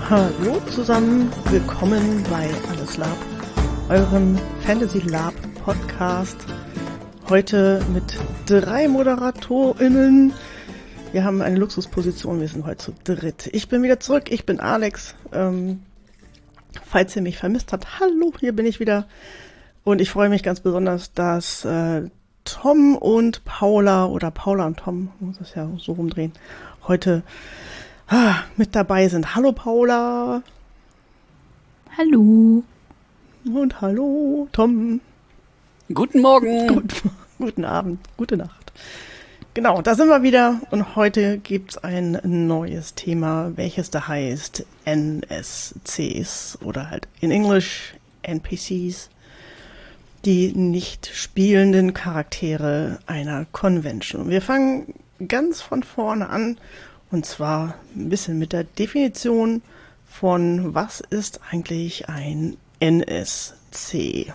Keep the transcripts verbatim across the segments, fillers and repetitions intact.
Hallo zusammen, willkommen bei Alles Lab, eurem Fantasy Lab Podcast. Heute mit drei ModeratorInnen. Wir haben eine Luxusposition, wir sind heute zu dritt. Ich bin wieder zurück, ich bin Alex. Ähm, falls ihr mich vermisst habt, hallo, hier bin ich wieder. Und ich freue mich ganz besonders, dass äh, Tom und Paula, oder Paula und Tom, muss es ja so rumdrehen, heute ah, mit dabei sind. Hallo Paula. Hallo. Und hallo Tom. Guten Morgen. Gut, guten Abend, gute Nacht. Genau, da sind wir wieder und heute gibt's ein neues Thema, welches da heißt N S Cs oder halt in Englisch N P Cs, die nicht spielenden Charaktere einer Convention. Wir fangen ganz von vorne an und zwar ein bisschen mit der Definition von was ist eigentlich ein N S C.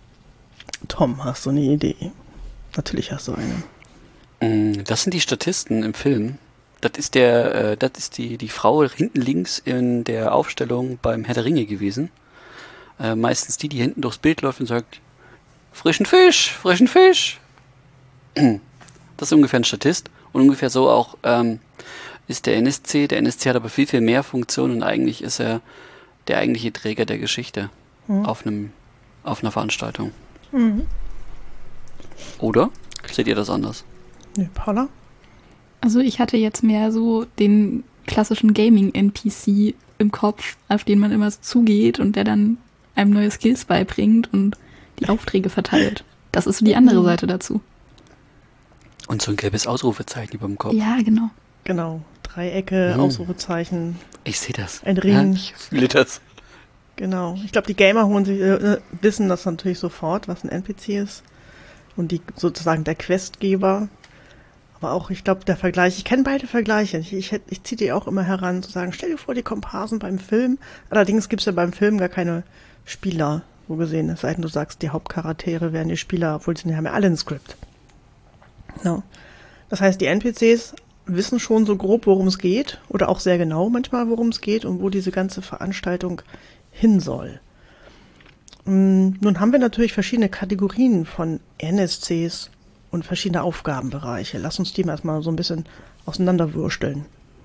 Tom, hast du eine Idee? Natürlich hast du eine. Das sind die Statisten im Film. Das ist der, äh, das ist die, die Frau hinten links in der Aufstellung beim Herr der Ringe gewesen. Äh, meistens die, die hinten durchs Bild läuft und sagt, frischen Fisch, frischen Fisch. Das ist ungefähr ein Statist. Und ungefähr so auch ähm, ist der N S C. Der N S C hat aber viel, viel mehr Funktionen und eigentlich ist er der eigentliche Träger der Geschichte mhm. auf einem, auf einer Veranstaltung. Mhm. Oder? Seht ihr das anders? Nee, Paula? Also ich hatte jetzt mehr so den klassischen Gaming-N P C im Kopf, auf den man immer so zugeht und der dann einem neue Skills beibringt und die Aufträge verteilt. Das ist so die andere Seite dazu. Und so ein gelbes Ausrufezeichen über dem Kopf. Ja, genau. Genau. Dreiecke, hm. Ausrufezeichen. Ich sehe das. Ein Ring. Ja, ich fühle das. Genau. Ich glaube, die Gamer holen sich, äh, wissen das natürlich sofort, was ein N P C ist. Und die sozusagen der Questgeber. Aber auch, ich glaube, der Vergleich, ich kenne beide Vergleiche. Ich, ich, ich ziehe die auch immer heran, zu sagen, stell dir vor, die Komparsen beim Film. Allerdings gibt es ja beim Film gar keine Spieler, so gesehen. Es sei denn, du sagst, die Hauptcharaktere wären die Spieler, obwohl sie haben ja alle ein Skript. No. Das heißt, die N P Cs wissen schon so grob, worum es geht. Oder auch sehr genau manchmal, worum es geht und wo diese ganze Veranstaltung hin soll. Nun haben wir natürlich verschiedene Kategorien von N S Cs und verschiedene Aufgabenbereiche. Lass uns die mal erstmal so ein bisschen auseinanderwürsteln.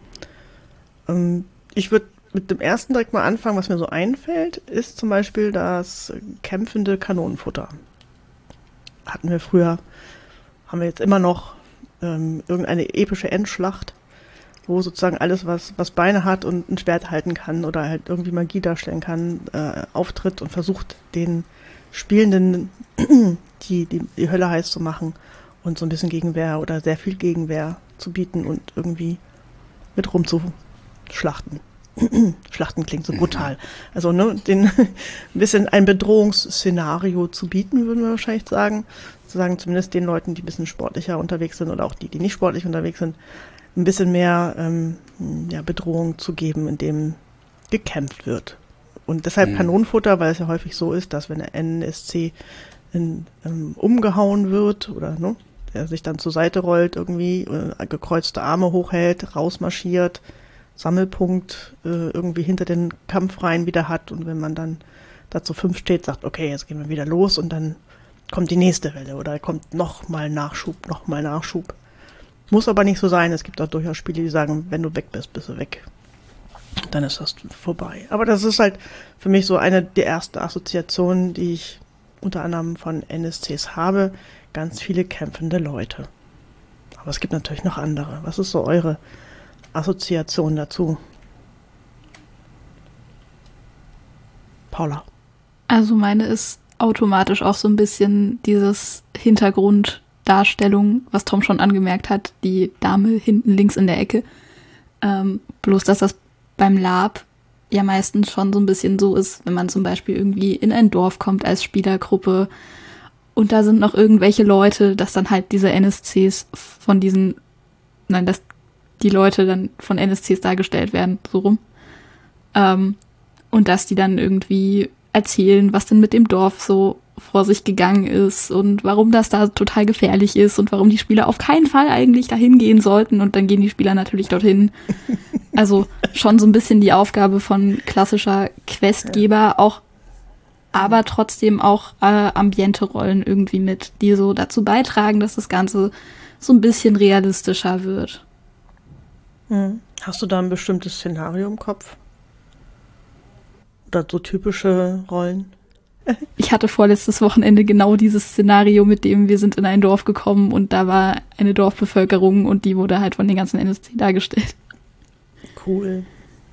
Ich würde mit dem ersten direkt mal anfangen, was mir so einfällt, ist zum Beispiel das kämpfende Kanonenfutter. Hatten wir früher, haben wir jetzt immer noch ähm, irgendeine epische Endschlacht, wo sozusagen alles, was, was Beine hat und ein Schwert halten kann oder halt irgendwie Magie darstellen kann, äh, auftritt und versucht, den Spielenden die, die, die Hölle heiß zu machen und so ein bisschen Gegenwehr oder sehr viel Gegenwehr zu bieten und irgendwie mit rumzuschlachten. Schlachten klingt so brutal. Also ne, den ein bisschen ein Bedrohungsszenario zu bieten, würden wir wahrscheinlich sagen. Zu sagen, zumindest den Leuten, die ein bisschen sportlicher unterwegs sind oder auch die, die nicht sportlich unterwegs sind, ein bisschen mehr ähm, ja, Bedrohung zu geben, indem gekämpft wird. Und deshalb mhm. Kanonenfutter, weil es ja häufig so ist, dass wenn der N S C in, ähm, umgehauen wird oder ne, der sich dann zur Seite rollt, irgendwie äh, gekreuzte Arme hochhält, rausmarschiert, Sammelpunkt äh, irgendwie hinter den Kampfreihen wieder hat und wenn man dann da zu fünf steht, sagt, okay, jetzt gehen wir wieder los und dann kommt die nächste Welle oder kommt nochmal Nachschub, nochmal Nachschub. Muss aber nicht so sein. Es gibt auch durchaus Spiele, die sagen, wenn du weg bist, bist du weg. Dann ist das vorbei. Aber das ist halt für mich so eine der ersten Assoziationen, die ich unter anderem von N S Cs habe. Ganz viele kämpfende Leute. Aber es gibt natürlich noch andere. Was ist so eure Assoziation dazu? Paula. Also meine ist automatisch auch so ein bisschen dieses Hintergrunddarstellung, was Tom schon angemerkt hat, die Dame hinten links in der Ecke. Ähm, bloß, dass das beim Lab ja meistens schon so ein bisschen so ist, wenn man zum Beispiel irgendwie in ein Dorf kommt als Spielergruppe und da sind noch irgendwelche Leute, dass dann halt diese N S Cs von diesen, nein, dass die Leute dann von N S Cs dargestellt werden, so rum. Ähm, und dass die dann irgendwie erzählen, was denn mit dem Dorf so vor sich gegangen ist und warum das da total gefährlich ist und warum die Spieler auf keinen Fall eigentlich dahin gehen sollten und dann gehen die Spieler natürlich dorthin. Also schon so ein bisschen die Aufgabe von klassischer Questgeber, ja. auch, aber trotzdem auch äh, Ambiente-Rollen irgendwie mit, die so dazu beitragen, dass das Ganze so ein bisschen realistischer wird. Hm. Hast du da ein bestimmtes Szenario im Kopf? Oder so typische Rollen? Ich hatte vorletztes Wochenende genau dieses Szenario, mit dem wir sind in ein Dorf gekommen und da war eine Dorfbevölkerung und die wurde halt von den ganzen N S C dargestellt. Cool.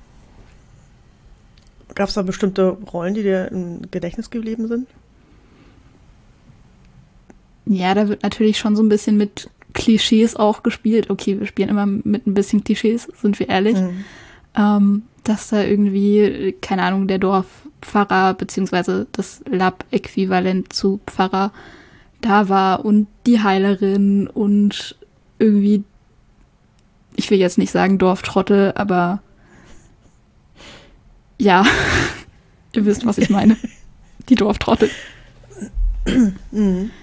Gab es da bestimmte Rollen, die dir im Gedächtnis geblieben sind? Ja, da wird natürlich schon so ein bisschen mit Klischees auch gespielt. Okay, wir spielen immer mit ein bisschen Klischees, sind wir ehrlich. Mhm. Ähm, dass da irgendwie, keine Ahnung, der Dorfpfarrer beziehungsweise das Lab-Äquivalent zu Pfarrer da war und die Heilerin und irgendwie, ich will jetzt nicht sagen Dorftrottel, aber ja, ihr wisst, was ich meine. Die Dorftrottel. Mhm.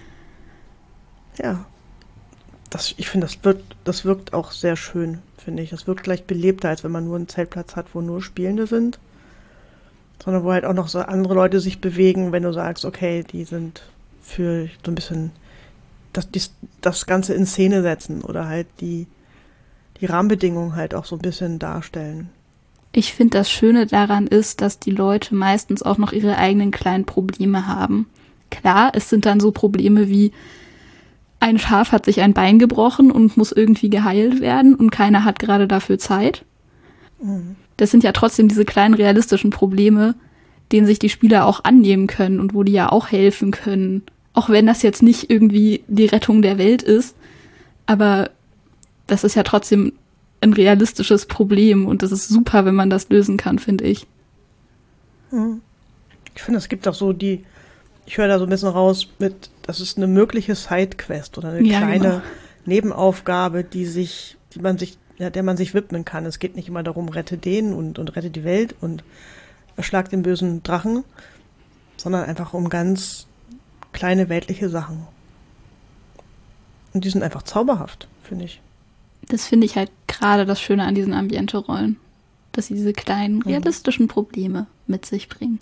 Ja. Das, ich finde, das wirkt, das wirkt auch sehr schön, finde ich. Das wirkt gleich belebter, als wenn man nur einen Zeltplatz hat, wo nur Spielende sind. Sondern wo halt auch noch so andere Leute sich bewegen, wenn du sagst, okay, die sind für so ein bisschen das, die, das Ganze in Szene setzen oder halt die, die Rahmenbedingungen halt auch so ein bisschen darstellen. Ich finde, das Schöne daran ist, dass die Leute meistens auch noch ihre eigenen kleinen Probleme haben. Klar, es sind dann so Probleme wie ein Schaf hat sich ein Bein gebrochen und muss irgendwie geheilt werden und keiner hat gerade dafür Zeit. Mhm. Das sind ja trotzdem diese kleinen realistischen Probleme, denen sich die Spieler auch annehmen können und wo die ja auch helfen können. Auch wenn das jetzt nicht irgendwie die Rettung der Welt ist, aber das ist ja trotzdem ein realistisches Problem und das ist super, wenn man das lösen kann, finde ich. Mhm. Ich finde, es gibt auch so die, ich höre da so ein bisschen raus mit, das ist eine mögliche Sidequest oder eine ja, kleine genau. Nebenaufgabe, die sich, die man sich, ja, der man sich widmen kann. Es geht nicht immer darum, rette den und, und rette die Welt und erschlag den bösen Drachen, sondern einfach um ganz kleine weltliche Sachen. Und die sind einfach zauberhaft, finde ich. Das finde ich halt gerade das Schöne an diesen Ambiente-Rollen, dass sie diese kleinen, realistischen mhm. Probleme mit sich bringen.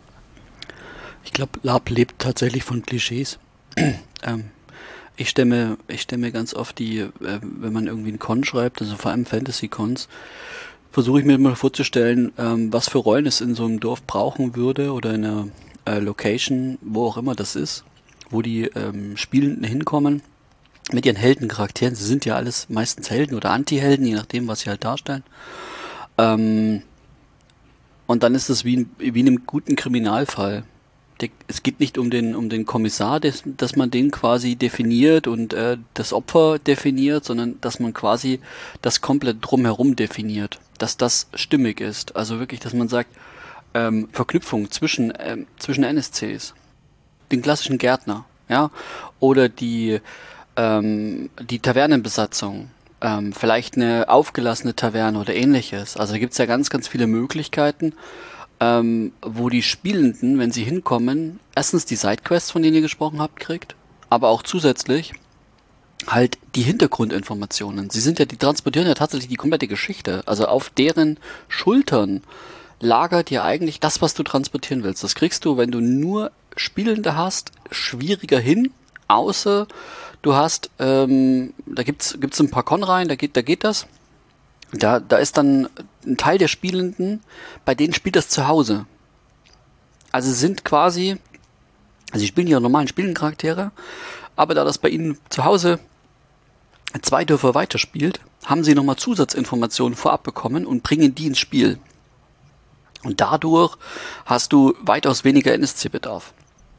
Ich glaube, Lab lebt tatsächlich von Klischees. ähm, ich stemme, ich stemme ganz oft die, äh, wenn man irgendwie einen Con schreibt, also vor allem Fantasy-Cons, versuche ich mir mal vorzustellen, ähm, was für Rollen es in so einem Dorf brauchen würde oder in einer äh, Location, wo auch immer das ist, wo die ähm, Spielenden hinkommen mit ihren Heldencharakteren. Sie sind ja alles meistens Helden oder Anti-Helden, je nachdem, was sie halt darstellen. Ähm, und dann ist es wie, wie in einem guten Kriminalfall. Es geht nicht um den um den Kommissar, des, dass man den quasi definiert und äh, das Opfer definiert, sondern dass man quasi das komplett drumherum definiert, dass das stimmig ist. Also wirklich, dass man sagt, ähm, Verknüpfung zwischen ähm, zwischen N S Cs, den klassischen Gärtner, ja, oder die ähm, die Tavernenbesatzung, ähm, vielleicht eine aufgelassene Taverne oder ähnliches. Also da gibt's ja ganz, ganz viele Möglichkeiten. Ähm, wo die Spielenden, wenn sie hinkommen, erstens die Sidequests, von denen ihr gesprochen habt, kriegt, aber auch zusätzlich halt die Hintergrundinformationen. Sie sind ja, die transportieren ja tatsächlich die komplette Geschichte. Also auf deren Schultern lagert ja eigentlich das, was du transportieren willst. Das kriegst du, wenn du nur Spielende hast, schwieriger hin, außer du hast, ähm, da gibt's gibt's ein paar Con-Reihen, da geht, da geht das. Da, da ist dann ein Teil der Spielenden, bei denen spielt das zu Hause. Also sind quasi, also sie spielen ihre normalen Spielencharaktere, aber da das bei ihnen zu Hause zwei Dörfer weiterspielt, haben sie nochmal Zusatzinformationen vorab bekommen und bringen die ins Spiel. Und dadurch hast du weitaus weniger N S C-Bedarf.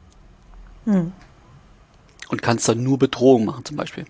Hm. Und kannst dann nur Bedrohung machen zum Beispiel.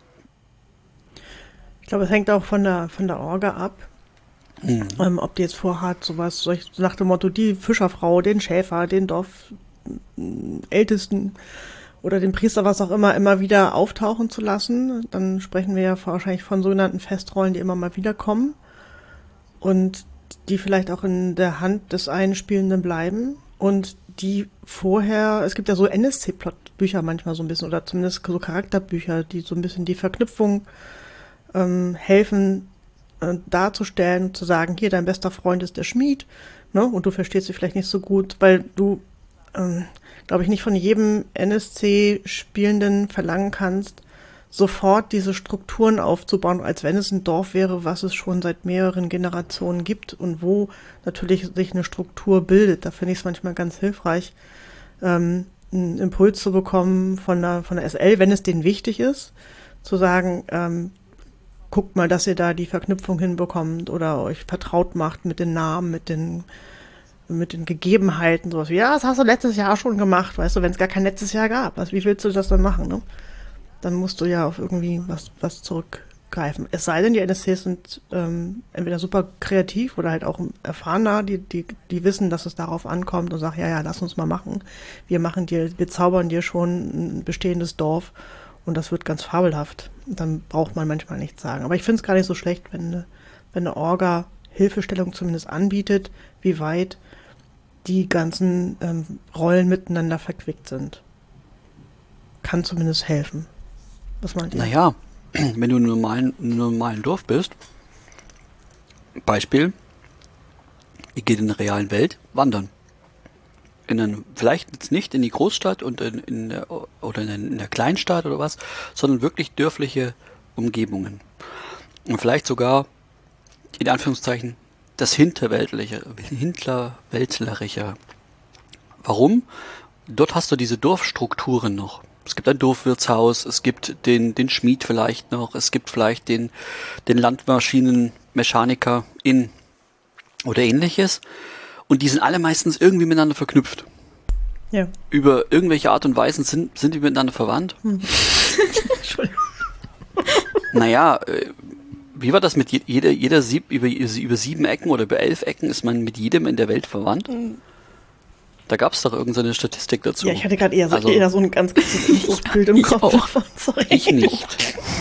Ich glaube, es hängt auch von der von der Orga ab, mhm. ähm, ob die jetzt vorhat, sowas, so nach dem Motto, die Fischerfrau, den Schäfer, den Dorfältesten oder den Priester, was auch immer, immer wieder auftauchen zu lassen. Dann sprechen wir ja wahrscheinlich von sogenannten Festrollen, die immer mal wieder kommen und die vielleicht auch in der Hand des einen Spielenden bleiben und die vorher, es gibt ja so N S C-Plot-Bücher manchmal so ein bisschen oder zumindest so Charakterbücher, die so ein bisschen die Verknüpfung ähm, helfen äh, darzustellen, zu sagen, hier, dein bester Freund ist der Schmied, ne? Und du verstehst sie vielleicht nicht so gut, weil du, ähm, glaube ich, nicht von jedem N S C-Spielenden verlangen kannst, sofort diese Strukturen aufzubauen, als wenn es ein Dorf wäre, was es schon seit mehreren Generationen gibt und wo natürlich sich eine Struktur bildet. Da finde ich es manchmal ganz hilfreich, ähm, einen Impuls zu bekommen von der, von der S L, wenn es denen wichtig ist, zu sagen, ähm, guckt mal, dass ihr da die Verknüpfung hinbekommt oder euch vertraut macht mit den Namen, mit den mit den Gegebenheiten, sowas wie, ja, das hast du letztes Jahr schon gemacht, weißt du, wenn es gar kein letztes Jahr gab, was, wie willst du das dann machen, ne? Dann musst du ja auf irgendwie was, was zurückgreifen. Es sei denn, die N S Cs sind ähm, entweder super kreativ oder halt auch erfahrener, die, die, die wissen, dass es darauf ankommt und sagen, ja, ja, lass uns mal machen. Wir machen dir, wir zaubern dir schon ein bestehendes Dorf und das wird ganz fabelhaft. Dann braucht man manchmal nichts sagen. Aber ich finde es gar nicht so schlecht, wenn eine, wenn eine Orga Hilfestellung zumindest anbietet, wie weit die ganzen ähm, Rollen miteinander verquickt sind. Kann zumindest helfen. Was meint ihr? Naja, wenn du in einem normalen, in einem normalen Dorf bist, Beispiel, ihr geht in der realen Welt wandern. In einen, vielleicht jetzt nicht in die Großstadt und in, in der, oder in, in der Kleinstadt oder was, sondern wirklich dörfliche Umgebungen. Und vielleicht sogar, in Anführungszeichen, das Hinterweltliche, Hinterweltlerische. Warum? Dort hast du diese Dorfstrukturen noch. Es gibt ein Dorfwirtshaus, es gibt den, den Schmied vielleicht noch, es gibt vielleicht den, den Landmaschinenmechaniker in oder ähnliches. Und die sind alle meistens irgendwie miteinander verknüpft. Ja. Über irgendwelche Art und Weisen sind, sind die miteinander verwandt. Hm. Entschuldigung. Naja, wie war das mit jeder, jeder sieb, über, über sieben Ecken oder über elf Ecken ist man mit jedem in der Welt verwandt? Hm. Da gab es doch irgendeine Statistik dazu. Ja, ich hatte gerade eher, so, also, eher so ein ganz kurzes Infosbild im Kopf. Auch. Sorry. Ich nicht.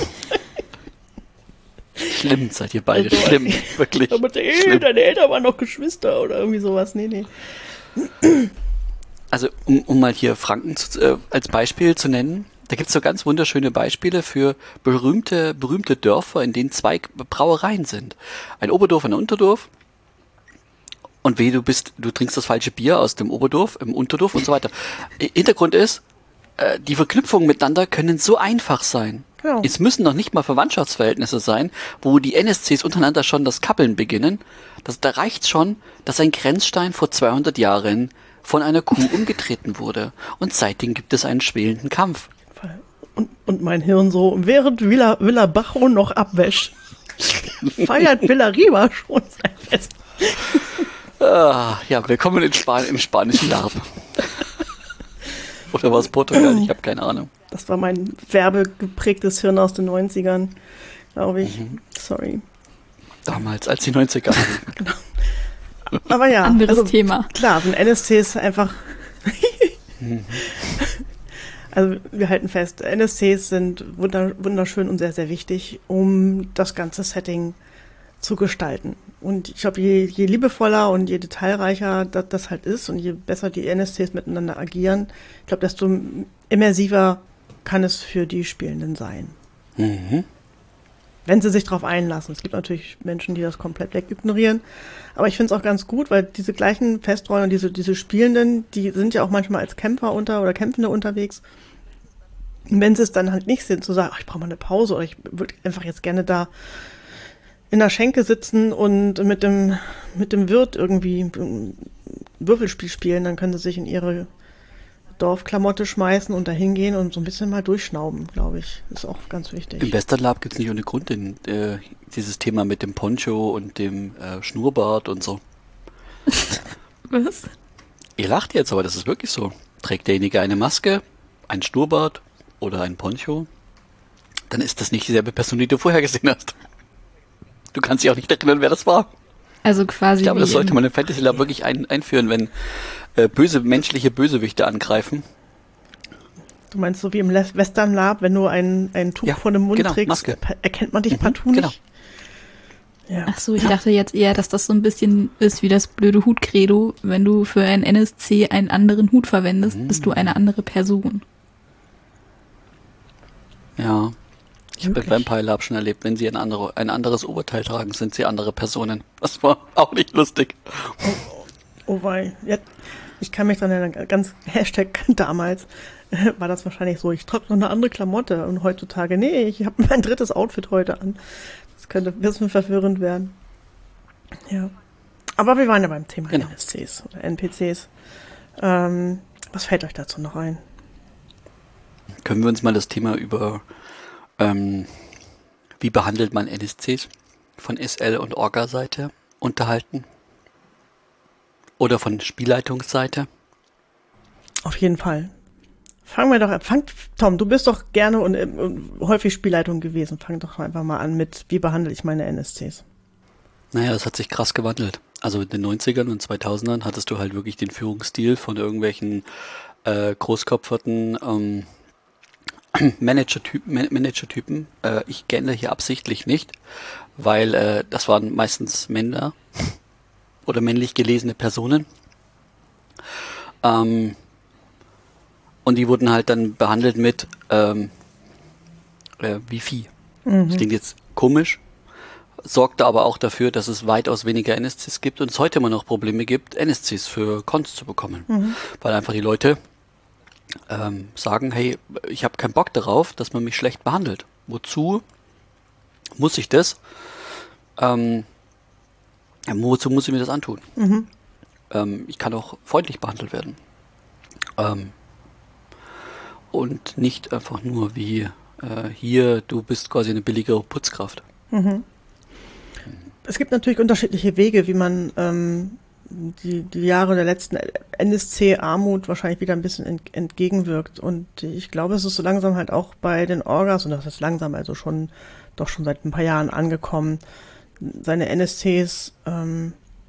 Schlimm seid ihr beide, also, schlimm, wirklich. Aber ey, deine Eltern waren noch Geschwister oder irgendwie sowas. Nee, nee. Also, um, um mal hier Franken zu, äh, als Beispiel zu nennen, da gibt es so ganz wunderschöne Beispiele für berühmte, berühmte Dörfer, in denen zwei Brauereien sind. Ein Oberdorf und ein Unterdorf. Und weh, du bist, du trinkst das falsche Bier aus dem Oberdorf, im Unterdorf und so weiter. Hintergrund ist, äh, die Verknüpfungen miteinander können so einfach sein. Genau. Es müssen noch nicht mal Verwandtschaftsverhältnisse sein, wo die N S Cs untereinander schon das Kappeln beginnen. Das, da reicht schon, dass ein Grenzstein vor zweihundert Jahren von einer Kuh umgetreten wurde. Und seitdem gibt es einen schwelenden Kampf. Und, und mein Hirn so, während Villa, Villa Bajo noch abwäscht, feiert Villa Riva schon sein Fest. Ah, ja, willkommen in Span- im spanischen Larb. Oder war es Portugal? Ich habe keine Ahnung. Das war mein werbegeprägtes Hirn aus den neunzigern, glaube ich. Mhm. Sorry. Damals, als die neunziger. Genau. Aber ja, anderes also, Thema. Klar, so ein N S C ist einfach... mhm. Also wir halten fest, N S Cs sind wunderschön und sehr, sehr wichtig, um das ganze Setting zu gestalten. Und ich glaube, je, je liebevoller und je detailreicher das, das halt ist und je besser die N S Cs miteinander agieren, ich glaube, desto immersiver kann es für die Spielenden sein. Mhm. Wenn sie sich darauf einlassen. Es gibt natürlich Menschen, die das komplett wegignorieren. Aber ich finde es auch ganz gut, weil diese gleichen Festrollen und diese, diese Spielenden, die sind ja auch manchmal als Kämpfer unter oder Kämpfende unterwegs. Und wenn sie es dann halt nicht sind, zu sagen, ach, ich brauche mal eine Pause oder ich würde einfach jetzt gerne da in der Schenke sitzen und mit dem, mit dem Wirt irgendwie ein Würfelspiel spielen, dann können sie sich in ihre Dorfklamotte schmeißen und da hingehen und so ein bisschen mal durchschnauben, glaube ich. Ist auch ganz wichtig. Im Western Lab gibt es nicht ohne Grund den, äh, dieses Thema mit dem Poncho und dem äh, Schnurrbart und so. Was? Ihr lacht jetzt, aber das ist wirklich so. Trägt derjenige eine Maske, ein Schnurrbart oder ein Poncho, dann ist das nicht dieselbe Person, die du vorher gesehen hast. Du kannst dich auch nicht erinnern, wer das war. Also quasi. Ich glaube, das sollte man im Fantasy Lab wirklich ein, einführen, wenn äh, böse menschliche Bösewichte angreifen. Du meinst so wie im Western Lab, wenn du ein, ein Tuch ja, vor dem Mund genau, trägst, Maske. erkennt man dich mhm, partout genau. nicht? Ja. Ach so, ich dachte jetzt eher, dass das so ein bisschen ist wie das blöde Hut-Credo. Wenn du für ein N S C einen anderen Hut verwendest, Mhm. bist du eine andere Person. Ja. Ich habe bei Wirklich? Vampire Lab schon erlebt, wenn sie ein, andere, ein anderes Oberteil tragen, sind sie andere Personen. Das war auch nicht lustig. Oh wei. Ja, ich kann mich dran erinnern, ganz Hashtag damals äh, war das wahrscheinlich so, ich trage noch eine andere Klamotte und heutzutage, nee, ich habe mein drittes Outfit heute an. Das könnte ein bisschen verwirrend werden. Ja. Aber wir waren ja beim Thema Genau. N S Cs oder N P Cs. Ähm, was fällt euch dazu noch ein? Können wir uns mal das Thema über ähm, wie behandelt man N S Cs von S L- und Orga-Seite unterhalten? Oder von Spielleitungsseite? Auf jeden Fall. Fangen wir doch an. Fang, Tom, du bist doch gerne und, und häufig Spielleitung gewesen. Fang doch einfach mal an mit, wie behandle ich meine N S Cs? Naja, das hat sich krass gewandelt. Also in den neunzigern und zweitausendern hattest du halt wirklich den Führungsstil von irgendwelchen äh, großkopferten ähm, Manager-Typen. Man- Manager-Typen. Äh, ich kenne hier absichtlich nicht, weil äh, das waren meistens Männer oder männlich gelesene Personen. Ähm, und die wurden halt dann behandelt mit ähm, äh, wie Vieh. Das klingt jetzt komisch, sorgte aber auch dafür, dass es weitaus weniger N S Cs gibt und es heute immer noch Probleme gibt, N S Cs für Cons zu bekommen. Weil einfach die Leute ähm, sagen, hey, ich habe keinen Bock darauf, dass man mich schlecht behandelt. Wozu muss ich das? Ähm, ja, wozu muss ich mir das antun? Ähm, ich kann auch freundlich behandelt werden. Ähm, und nicht einfach nur wie äh, hier, du bist quasi eine billige Putzkraft. Es gibt natürlich unterschiedliche Wege, wie man ähm, die, die Jahre der letzten N S C-Armut wahrscheinlich wieder ein bisschen ent, entgegenwirkt. Und ich glaube, es ist so langsam halt auch bei den Orgas, und das ist langsam, also schon doch schon seit ein paar Jahren angekommen, seine N S Cs ähm,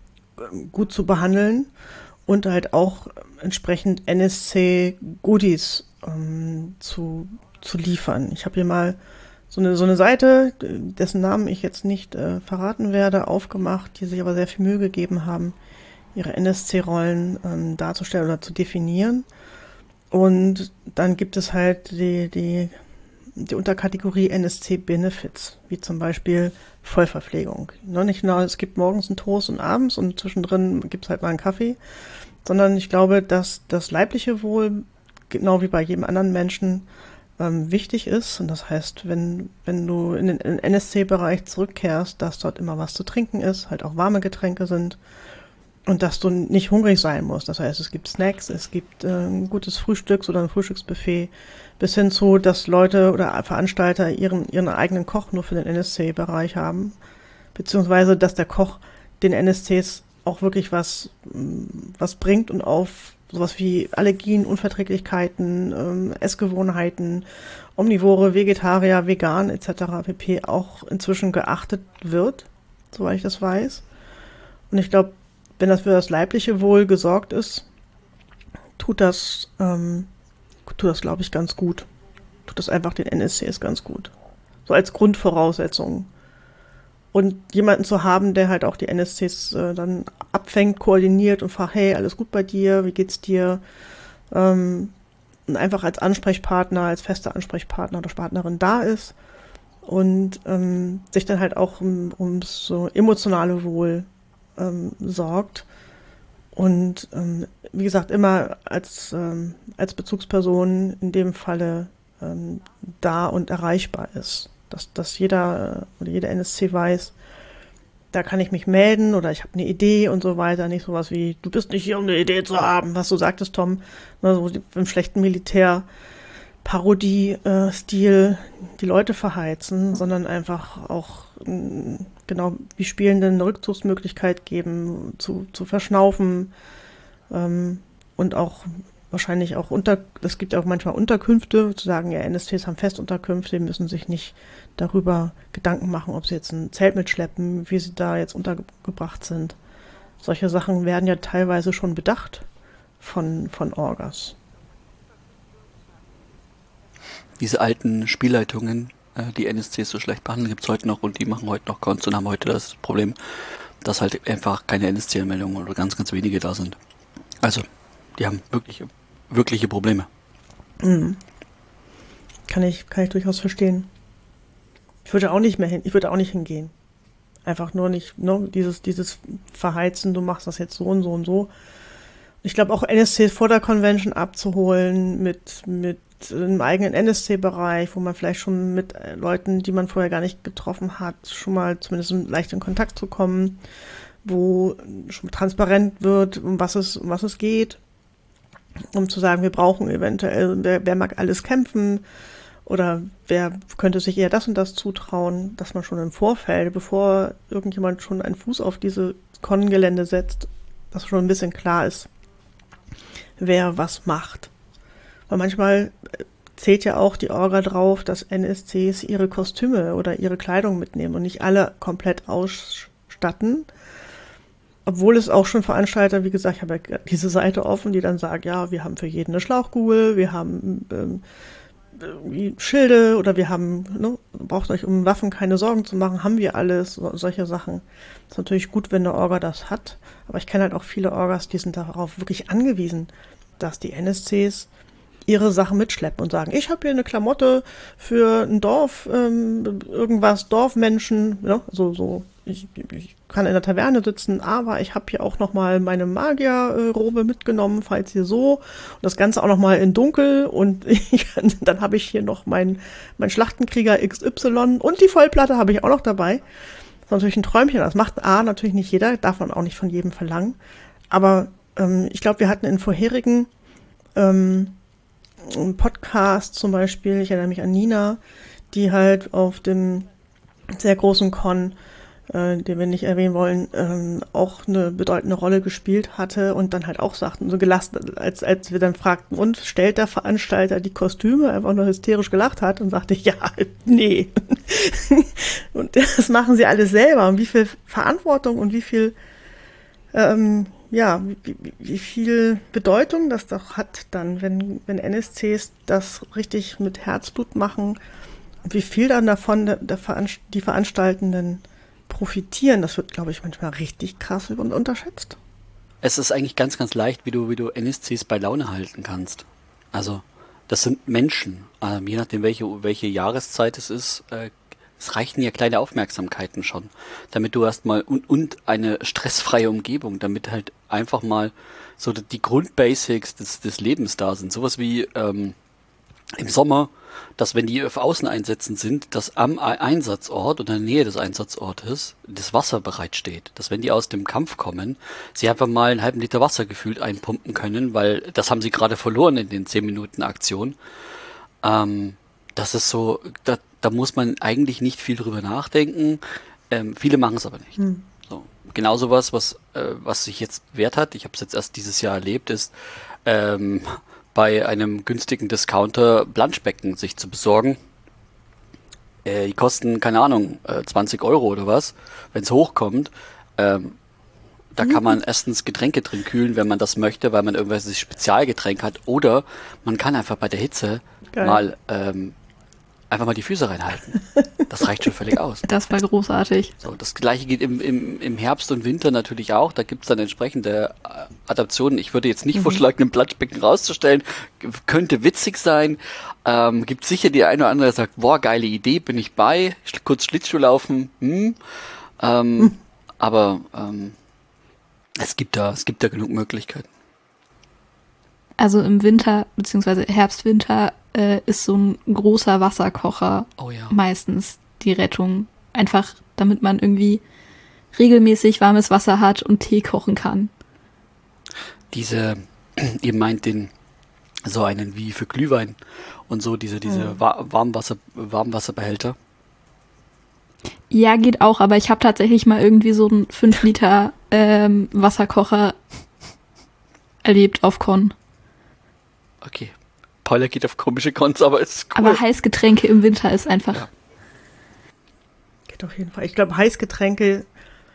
gut zu behandeln und halt auch entsprechend N S C-Goodies ähm, zu, zu liefern. Ich habe hier mal so eine, so eine Seite, dessen Namen ich jetzt nicht äh, verraten werde, aufgemacht, die sich aber sehr viel Mühe gegeben haben, ihre N S C-Rollen ähm, darzustellen oder zu definieren. Und dann gibt es halt die, die, die Unterkategorie N S C-Benefits, wie zum Beispiel Vollverpflegung. Ne, nicht nur, es gibt morgens einen Toast und abends und zwischendrin gibt es halt mal einen Kaffee, sondern ich glaube, dass das leibliche Wohl, genau wie bei jedem anderen Menschen, ähm, wichtig ist. Und das heißt, wenn, wenn du in den, in den N S C-Bereich zurückkehrst, dass dort immer was zu trinken ist, halt auch warme Getränke sind und dass du nicht hungrig sein musst. Das heißt, es gibt Snacks, es gibt äh, ein gutes Frühstücks- oder ein Frühstücksbuffet, bis hin zu, dass Leute oder Veranstalter ihren, ihren eigenen Koch nur für den N S C-Bereich haben, beziehungsweise, dass der Koch den N S Cs auch wirklich was, was bringt und auf sowas wie Allergien, Unverträglichkeiten, ähm, Essgewohnheiten, Omnivore, Vegetarier, Vegan et cetera pp. Auch inzwischen geachtet wird, soweit ich das weiß. Und ich glaube, wenn das für das leibliche Wohl gesorgt ist, tut das, ähm, tut das, glaube ich, ganz gut. Tut das einfach den N S Cs ganz gut. So als Grundvoraussetzung. Und jemanden zu haben, der halt auch die N S Cs äh, dann abfängt, koordiniert und fragt, hey, alles gut bei dir, wie geht's dir? Ähm, und einfach als Ansprechpartner, als fester Ansprechpartner oder Partnerin da ist und ähm, sich dann halt auch um, ums so emotionale Wohl ähm, sorgt. Und ähm, wie gesagt, immer als, ähm, als Bezugsperson in dem Falle ähm, da und erreichbar ist. Dass, dass jeder oder jeder N S C weiß, da kann ich mich melden oder ich habe eine Idee und so weiter. Nicht sowas wie, du bist nicht hier, um eine Idee zu haben, was du sagtest, Tom. Ne, so im schlechten Militär-Parodie-Stil die Leute verheizen, sondern einfach auch mh, genau wie Spielenden eine Rückzugsmöglichkeit geben, zu, zu verschnaufen ähm, und auch wahrscheinlich auch unter, es gibt auch manchmal Unterkünfte, zu sagen, ja, N S Cs haben Festunterkünfte, die müssen sich nicht darüber Gedanken machen, ob sie jetzt ein Zelt mitschleppen, wie sie da jetzt untergebracht sind. Solche Sachen werden ja teilweise schon bedacht von, von Orgas. Diese alten Spielleitungen äh, die N S Cs so schlecht behandeln, gibt es heute noch und die machen heute noch Cons und haben heute das Problem, dass halt einfach keine N S C-Meldungen oder ganz, ganz wenige da sind. Also, die haben wirkliche, wirkliche Probleme. Mhm. Kann ich, kann ich durchaus verstehen. Ich würde auch nicht mehr hin, ich würde auch nicht hingehen. Einfach nur nicht, ne, dieses, dieses Verheizen, du machst das jetzt so und so und so. Ich glaube auch N S Cs vor der Convention abzuholen mit, mit einem eigenen N S C-Bereich, wo man vielleicht schon mit Leuten, die man vorher gar nicht getroffen hat, schon mal zumindest leicht in Kontakt zu kommen, wo schon transparent wird, um was es, um was es geht, um zu sagen, wir brauchen eventuell, wer, wer mag alles kämpfen oder wer könnte sich eher das und das zutrauen, dass man schon im Vorfeld, bevor irgendjemand schon einen Fuß auf diese Con-Gelände setzt, dass schon ein bisschen klar ist, wer was macht. Weil manchmal zählt ja auch die Orga drauf, dass N S Cs ihre Kostüme oder ihre Kleidung mitnehmen und nicht alle komplett ausstatten. Obwohl es auch schon Veranstalter, wie gesagt, ich habe ja diese Seite offen, die dann sagen, ja, wir haben für jeden eine Schlauchkugel, wir haben ähm, irgendwie Schilde oder wir haben, ne, braucht euch um Waffen keine Sorgen zu machen, haben wir alles, so, solche Sachen. Ist natürlich gut, wenn eine Orga das hat, aber ich kenne halt auch viele Orgas, die sind darauf wirklich angewiesen, dass die N S Cs ihre Sachen mitschleppen und sagen, ich habe hier eine Klamotte für ein Dorf, ähm, irgendwas, Dorfmenschen, ne? so, so, ich, ich kann in der Taverne sitzen, aber ich habe hier auch nochmal meine Magierrobe mitgenommen, falls hier so, und das Ganze auch nochmal in dunkel und ich, dann habe ich hier noch mein, mein Schlachtenkrieger X Y und die Vollplatte habe ich auch noch dabei. Das ist natürlich ein Träumchen, das macht A natürlich nicht jeder, darf man auch nicht von jedem verlangen, aber ähm, ich glaube, wir hatten in vorherigen ähm, ein Podcast zum Beispiel, ich erinnere mich an Nina, die halt auf dem sehr großen Con, äh, den wir nicht erwähnen wollen, ähm, auch eine bedeutende Rolle gespielt hatte und dann halt auch sagten, so gelassen, als, als wir dann fragten, und stellt der Veranstalter die Kostüme, einfach nur hysterisch gelacht hat und sagte, ja, nee. Und das machen sie alles selber und wie viel Verantwortung und wie viel ähm, ja, wie, wie, wie viel Bedeutung das doch hat dann, wenn, wenn N S Cs das richtig mit Herzblut machen und wie viel dann davon der, der Veranst- die Veranstaltenden profitieren, das wird, glaube ich, manchmal richtig krass und unterschätzt. Es ist eigentlich ganz, ganz leicht, wie du, wie du N S Cs bei Laune halten kannst. Also, das sind Menschen. Ähm, je nachdem, welche, welche Jahreszeit es ist, äh, es reichen ja kleine Aufmerksamkeiten schon, damit du erstmal und, und eine stressfreie Umgebung, damit halt einfach mal so die Grundbasics des, des Lebens da sind. Sowas wie ähm, im Sommer, dass wenn die auf Außeneinsätzen sind, dass am Einsatzort oder in der Nähe des Einsatzortes das Wasser bereitsteht. Dass wenn die aus dem Kampf kommen, sie einfach mal einen halben Liter Wasser gefühlt einpumpen können, weil das haben sie gerade verloren in den zehn Minuten Aktion. Ähm, das ist so, da, da muss man eigentlich nicht viel drüber nachdenken. Ähm, viele machen es aber nicht. Hm. So. Genau sowas, was, äh, was sich jetzt wert hat, ich habe es jetzt erst dieses Jahr erlebt, ist ähm, bei einem günstigen Discounter Planschbecken sich zu besorgen. Äh, die kosten, keine Ahnung, äh, zwanzig Euro oder was, wenn es hochkommt. Ähm, da mhm. kann man erstens Getränke drin kühlen, wenn man das möchte, weil man irgendwelches Spezialgetränk hat. Oder man kann einfach bei der Hitze Geil. mal ähm, einfach mal die Füße reinhalten. Das reicht schon völlig aus. Das war großartig. So, das gleiche geht im, im, im Herbst und Winter natürlich auch. Da gibt es dann entsprechende Adaptionen. Ich würde jetzt nicht mhm. vorschlagen, ein Planschbecken rauszustellen. Könnte witzig sein. Ähm, gibt sicher die eine oder andere, der sagt, boah, geile Idee, bin ich bei. Kurz Schlittschuh laufen. Hm. Ähm, mhm. Aber ähm, es gibt da, es gibt da genug Möglichkeiten. Also im Winter, beziehungsweise Herbst, Winter, äh, ist so ein großer Wasserkocher oh ja. meistens die Rettung. Einfach, damit man irgendwie regelmäßig warmes Wasser hat und Tee kochen kann. Diese, ihr meint den, so einen wie für Glühwein und so, diese, diese mhm. Warmwasser, Warmwasserbehälter. Ja, geht auch, aber ich habe tatsächlich mal irgendwie so einen fünf Liter ähm, Wasserkocher erlebt auf Con. Okay. Paula geht auf komische Cons, aber ist cool. Aber Heißgetränke im Winter ist einfach... Ja. Geht auf jeden Fall. Ich glaube, Heißgetränke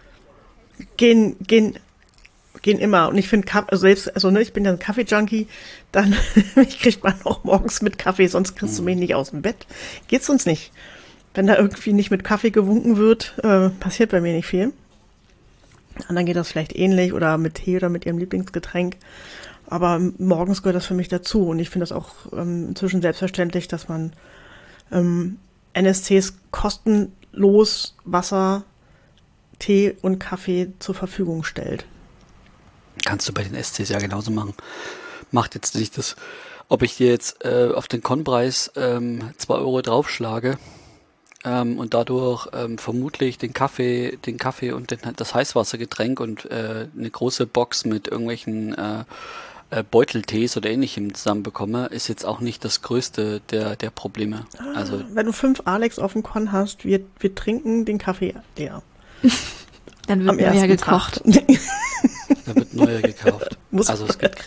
gehen, gehen, gehen immer. Und ich finde, also selbst, also ne, ich bin ja ein Kaffee-Junkie, dann mich kriegt man auch morgens mit Kaffee, sonst kriegst du mich nicht aus dem Bett. Geht's uns nicht. wenn da irgendwie nicht mit Kaffee gewunken wird, äh, passiert bei mir nicht viel. Anderen geht das vielleicht ähnlich oder mit Tee oder mit ihrem Lieblingsgetränk. Aber morgens gehört das für mich dazu. Und ich finde das auch ähm, inzwischen selbstverständlich, dass man ähm, N S Cs kostenlos Wasser, Tee und Kaffee zur Verfügung stellt. Kannst du bei den S Cs ja genauso machen. Macht jetzt nicht das, ob ich dir jetzt äh, auf den Konpreis ähm, zwei Euro draufschlage ähm, und dadurch ähm, vermutlich den Kaffee, den Kaffee und den, das Heißwassergetränk und äh, eine große Box mit irgendwelchen äh, äh, Beuteltees oder ähnlichem zusammenbekomme, ist jetzt auch nicht das größte der, der Probleme. Also, wenn du fünf Alex auf dem Kon hast, wir, wir trinken den Kaffee leer. Dann wird Am neuer ersten gekocht. Tag. da wird neuer gekauft. Muss also es gibt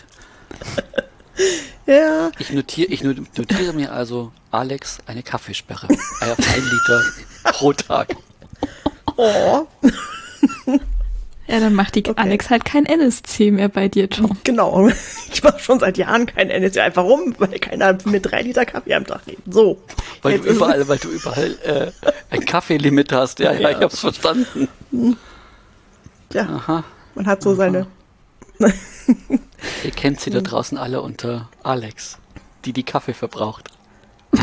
ja. Ich notiere, ich notiere mir also, Alex, eine Kaffeesperre. Auf ein Liter pro Tag. Oh. Ja, dann macht die Okay. Alex halt kein N S C mehr bei dir, Tom. Genau. Ich mache schon seit Jahren kein N S C. Einfach rum, weil keiner mit drei Liter Kaffee am Tag geht. So. Weil Jetzt du ist- überall, weil du überall äh, ein Kaffeelimit hast. Ja, ja, Ja. ich hab's verstanden. Ja, Aha. man hat so seine. Ihr kennt sie da draußen alle unter Alex, die die Kaffee verbraucht. äh,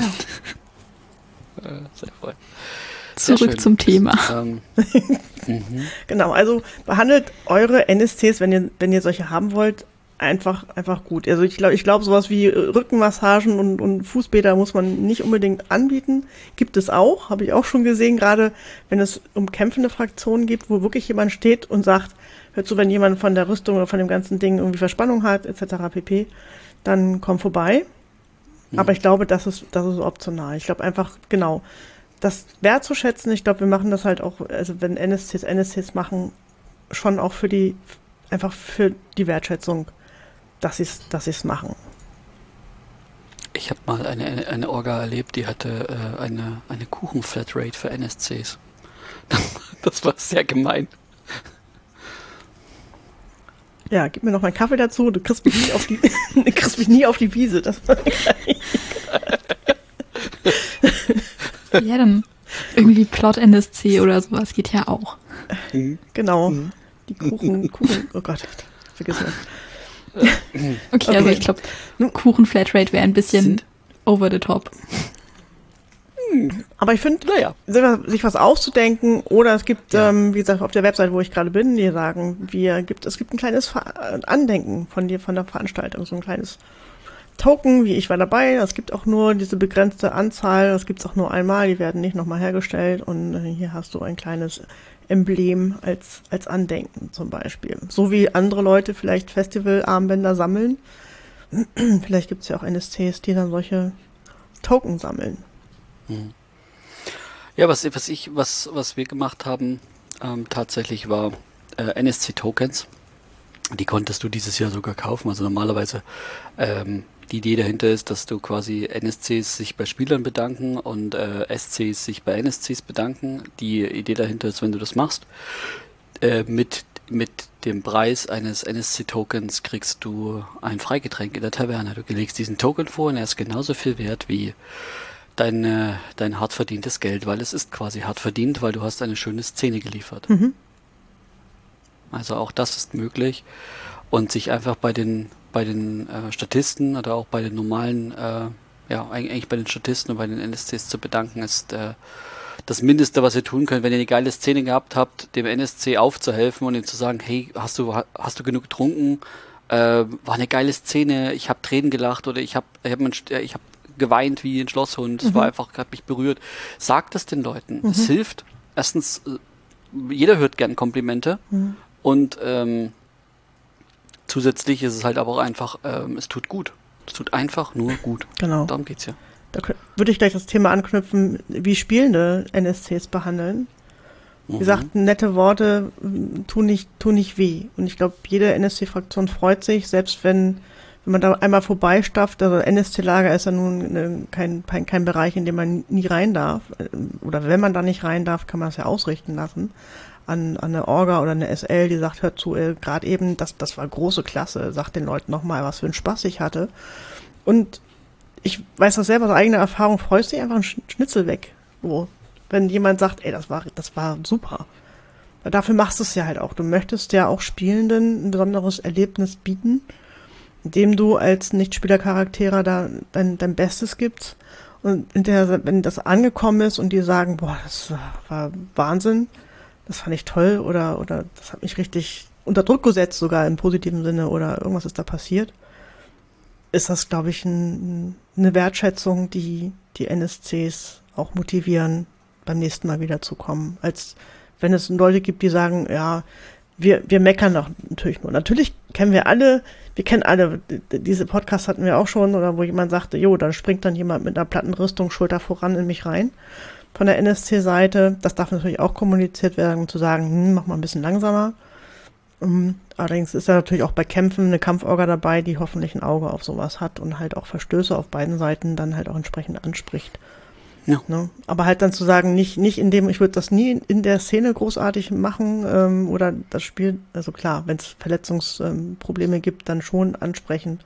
sehr voll. Sehr Zurück schön. zum Thema. Ähm, mhm. Genau, also behandelt eure N S Cs, wenn ihr, wenn ihr solche haben wollt, einfach, einfach gut. Also ich glaube, ich glaube, sowas wie äh, Rückenmassagen und, und Fußbäder muss man nicht unbedingt anbieten. Gibt es auch, habe ich auch schon gesehen, gerade wenn es um kämpfende Fraktionen gibt, wo wirklich jemand steht und sagt, hört zu, wenn jemand von der Rüstung oder von dem ganzen Ding irgendwie Verspannung hat, et cetera pp., dann komm vorbei. Aber ich glaube, das ist, das ist optional. Ich glaube einfach, genau, das wertzuschätzen. Ich glaube, wir machen das halt auch, also wenn N S Cs N S Cs machen, schon auch für die, einfach für die Wertschätzung, dass sie es dass sie's machen. Ich habe mal eine, eine, eine Orga erlebt, die hatte äh, eine, eine Kuchen-Flatrate für N S Cs. Das war sehr gemein. Ja, gib mir noch meinen Kaffee dazu, du kriegst mich nie auf die, du kriegst mich nie auf die Wiese. Das Ja, dann irgendwie Plot-N S C oder sowas geht ja auch. genau. Die Kuchen, Kuchen, oh Gott, vergiss das. Okay, Okay. also ich glaube, Kuchen-Flatrate wäre ein bisschen Sind- over the top. Aber ich finde, Naja. sich was auszudenken oder es gibt, Ja. ähm, wie gesagt, auf der Website, wo ich gerade bin, die sagen, wir gibt, es gibt ein kleines Ver Andenken von dir, von der Veranstaltung, so ein kleines Token, wie ich war dabei. Es gibt auch nur diese begrenzte Anzahl, das gibt es auch nur einmal, die werden nicht nochmal hergestellt und äh, hier hast du ein kleines Emblem als, als Andenken zum Beispiel. So wie andere Leute vielleicht Festivalarmbänder sammeln. Vielleicht gibt es ja auch N S Cs, die dann solche Token sammeln. Ja, was, was ich, was, was wir gemacht haben, ähm, tatsächlich war äh, N S C-Tokens. Die konntest du dieses Jahr sogar kaufen. Also normalerweise ähm, die Idee dahinter ist, dass du quasi N S Cs sich bei Spielern bedanken und äh, S Cs sich bei N S Cs bedanken. Die Idee dahinter ist, wenn du das machst, äh, mit, mit dem Preis eines N S C-Tokens kriegst du ein Freigetränk in der Taverne. Du legst diesen Token vor und er ist genauso viel wert wie dein, äh, dein hart verdientes Geld, weil es ist quasi hart verdient, weil du hast eine schöne Szene geliefert. Mhm. Also auch das ist möglich und sich einfach bei den bei den äh, Statisten oder auch bei den normalen, äh, ja eigentlich bei den Statisten und bei den N S Cs zu bedanken, ist äh, das Mindeste, was ihr tun könnt, wenn ihr eine geile Szene gehabt habt, dem N S C aufzuhelfen und ihm zu sagen, hey, hast du hast du genug getrunken? Äh, war eine geile Szene, ich habe Tränen gelacht oder ich habe ich habe ich habe geweint wie ein Schlosshund, es Mhm. war einfach, hat mich berührt. Sagt es den Leuten. Es hilft. Erstens, äh, jeder hört gern Komplimente. Mhm. Und ähm, zusätzlich ist es halt aber auch einfach, ähm, es tut gut. Es tut einfach nur gut. Genau. Darum geht's ja. Da kö- würde ich gleich das Thema anknüpfen, wie Spielende N S Cs behandeln. Wie Mhm. gesagt, nette Worte mm, tun nicht, tun nicht weh. Und ich glaube, jede N S C-Fraktion freut sich, selbst wenn, wenn man da einmal vorbeistafft. Also N S C-Lager ist ja nun eine, kein, kein, kein Bereich, in dem man nie rein darf. Oder wenn man da nicht rein darf, kann man es ja ausrichten lassen an, an eine Orga oder eine S L, die sagt, hört zu, äh, gerade eben, das, das war große Klasse, sagt den Leuten nochmal, was für einen Spaß ich hatte. Und ich weiß das selber aus eigener Erfahrung, freust dich einfach einen Sch- Schnitzel weg. So. wenn jemand sagt, ey, das war, das war super. Weil dafür machst du es ja halt auch. Du möchtest ja auch Spielenden ein besonderes Erlebnis bieten, indem du als Nichtspielercharaktere da dein, dein Bestes gibst. Und hinterher, wenn das angekommen ist und die sagen, boah, das war Wahnsinn, das fand ich toll oder, oder das hat mich richtig unter Druck gesetzt, sogar im positiven Sinne, oder irgendwas ist da passiert, ist das, glaube ich, ein, eine Wertschätzung, die die N S Cs auch motivieren, beim nächsten Mal wieder zu kommen. Als wenn es Leute gibt, die sagen, ja, wir, wir meckern doch natürlich nur. Natürlich kennen wir alle, wir kennen alle, diese Podcasts hatten wir auch schon, oder wo jemand sagte, jo, da springt dann jemand mit einer Plattenrüstung Schulter voran in mich rein. Von der N S C-Seite, das darf natürlich auch kommuniziert werden, um zu sagen, hm, mach mal ein bisschen langsamer. Um, allerdings ist ja natürlich auch bei Kämpfen eine Kampforga dabei, die hoffentlich ein Auge auf sowas hat und halt auch Verstöße auf beiden Seiten dann halt auch entsprechend anspricht. Ja. Ne? Aber halt dann zu sagen, nicht, nicht in dem, ich würde das nie in der Szene großartig machen ähm, oder das Spiel, also klar, wenn es Verletzungsprobleme ähm, gibt, dann schon ansprechend.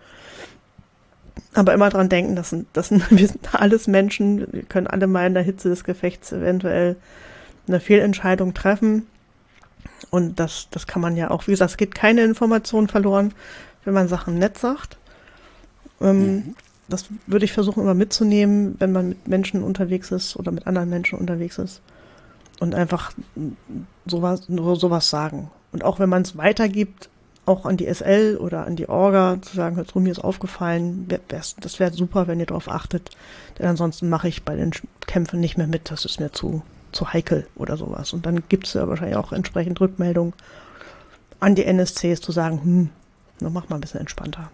Aber immer dran denken, das sind, das sind, wir sind alles Menschen, wir können alle mal in der Hitze des Gefechts eventuell eine Fehlentscheidung treffen. Und das, das kann man ja auch, wie gesagt, es geht keine Information verloren, wenn man Sachen nett sagt. Ähm, mhm. Das würde ich versuchen immer mitzunehmen, wenn man mit Menschen unterwegs ist oder mit anderen Menschen unterwegs ist. Und einfach sowas, nur sowas sagen. Und auch wenn man es weitergibt, auch an die S L oder an die Orga, zu sagen, hört zu, mir ist aufgefallen, das wäre super, wenn ihr darauf achtet. Denn ansonsten mache ich bei den Kämpfen nicht mehr mit, das ist mir zu, zu heikel oder sowas. Und dann gibt es ja wahrscheinlich auch entsprechend Rückmeldung an die N S Cs zu sagen, hm, na, mach mal ein bisschen entspannter.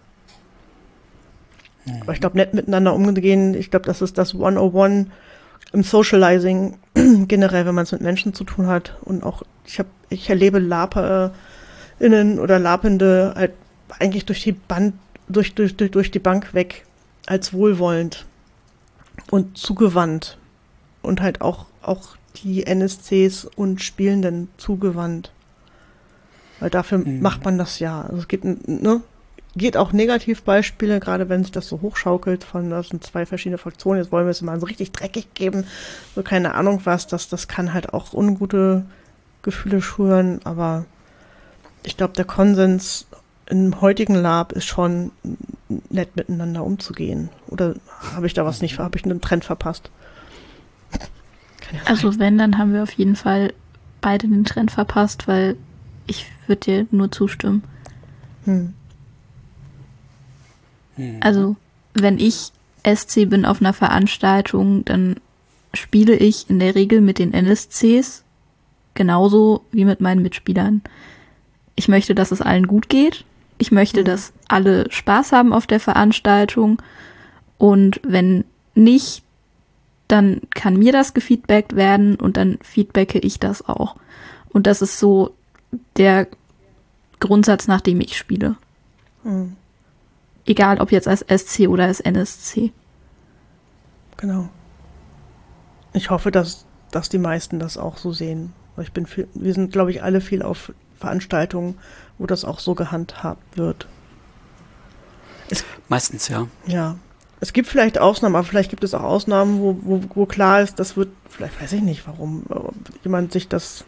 Aber ich glaube, nett miteinander umgehen, ich glaube, das ist das hundertundeins im Socializing generell, wenn man es mit Menschen zu tun hat. Und auch, ich habe, ich erlebe LaperInnen oder Lapende halt eigentlich durch die Band, durch, durch, durch, durch die Bank weg als wohlwollend und zugewandt. Und halt auch, auch die N S Cs und Spielenden zugewandt. Weil dafür mhm. macht man das ja. Also es geht, ne? Geht auch Negativbeispiele, gerade wenn sich das so hochschaukelt von, das sind zwei verschiedene Fraktionen, jetzt wollen wir es mal so richtig dreckig geben, so keine Ahnung was, das, das kann halt auch ungute Gefühle schüren, aber ich glaube, der Konsens im heutigen Lab ist schon nett miteinander umzugehen. Oder habe ich da was nicht, habe ich einen Trend verpasst? Kann ja also wenn, dann haben wir auf jeden Fall beide den Trend verpasst, weil ich würde dir nur zustimmen. Hm. Also, wenn ich S C bin auf einer Veranstaltung, dann spiele ich in der Regel mit den N S Cs genauso wie mit meinen Mitspielern. Ich möchte, dass es allen gut geht. Ich möchte, mhm. dass alle Spaß haben auf der Veranstaltung. Und wenn nicht, dann kann mir das gefeedbackt werden und dann feedbacke ich das auch. Und das ist so der Grundsatz, nach dem ich spiele. Mhm. Egal, ob jetzt als S C oder als N S C. Genau. Ich hoffe, dass, dass die meisten das auch so sehen. Ich bin viel, wir sind, glaube ich, alle viel auf Veranstaltungen, wo das auch so gehandhabt wird. Es, Meistens, ja. Ja. Es gibt vielleicht Ausnahmen, aber vielleicht gibt es auch Ausnahmen, wo, wo, wo klar ist, das wird, vielleicht weiß ich nicht, warum jemand sich das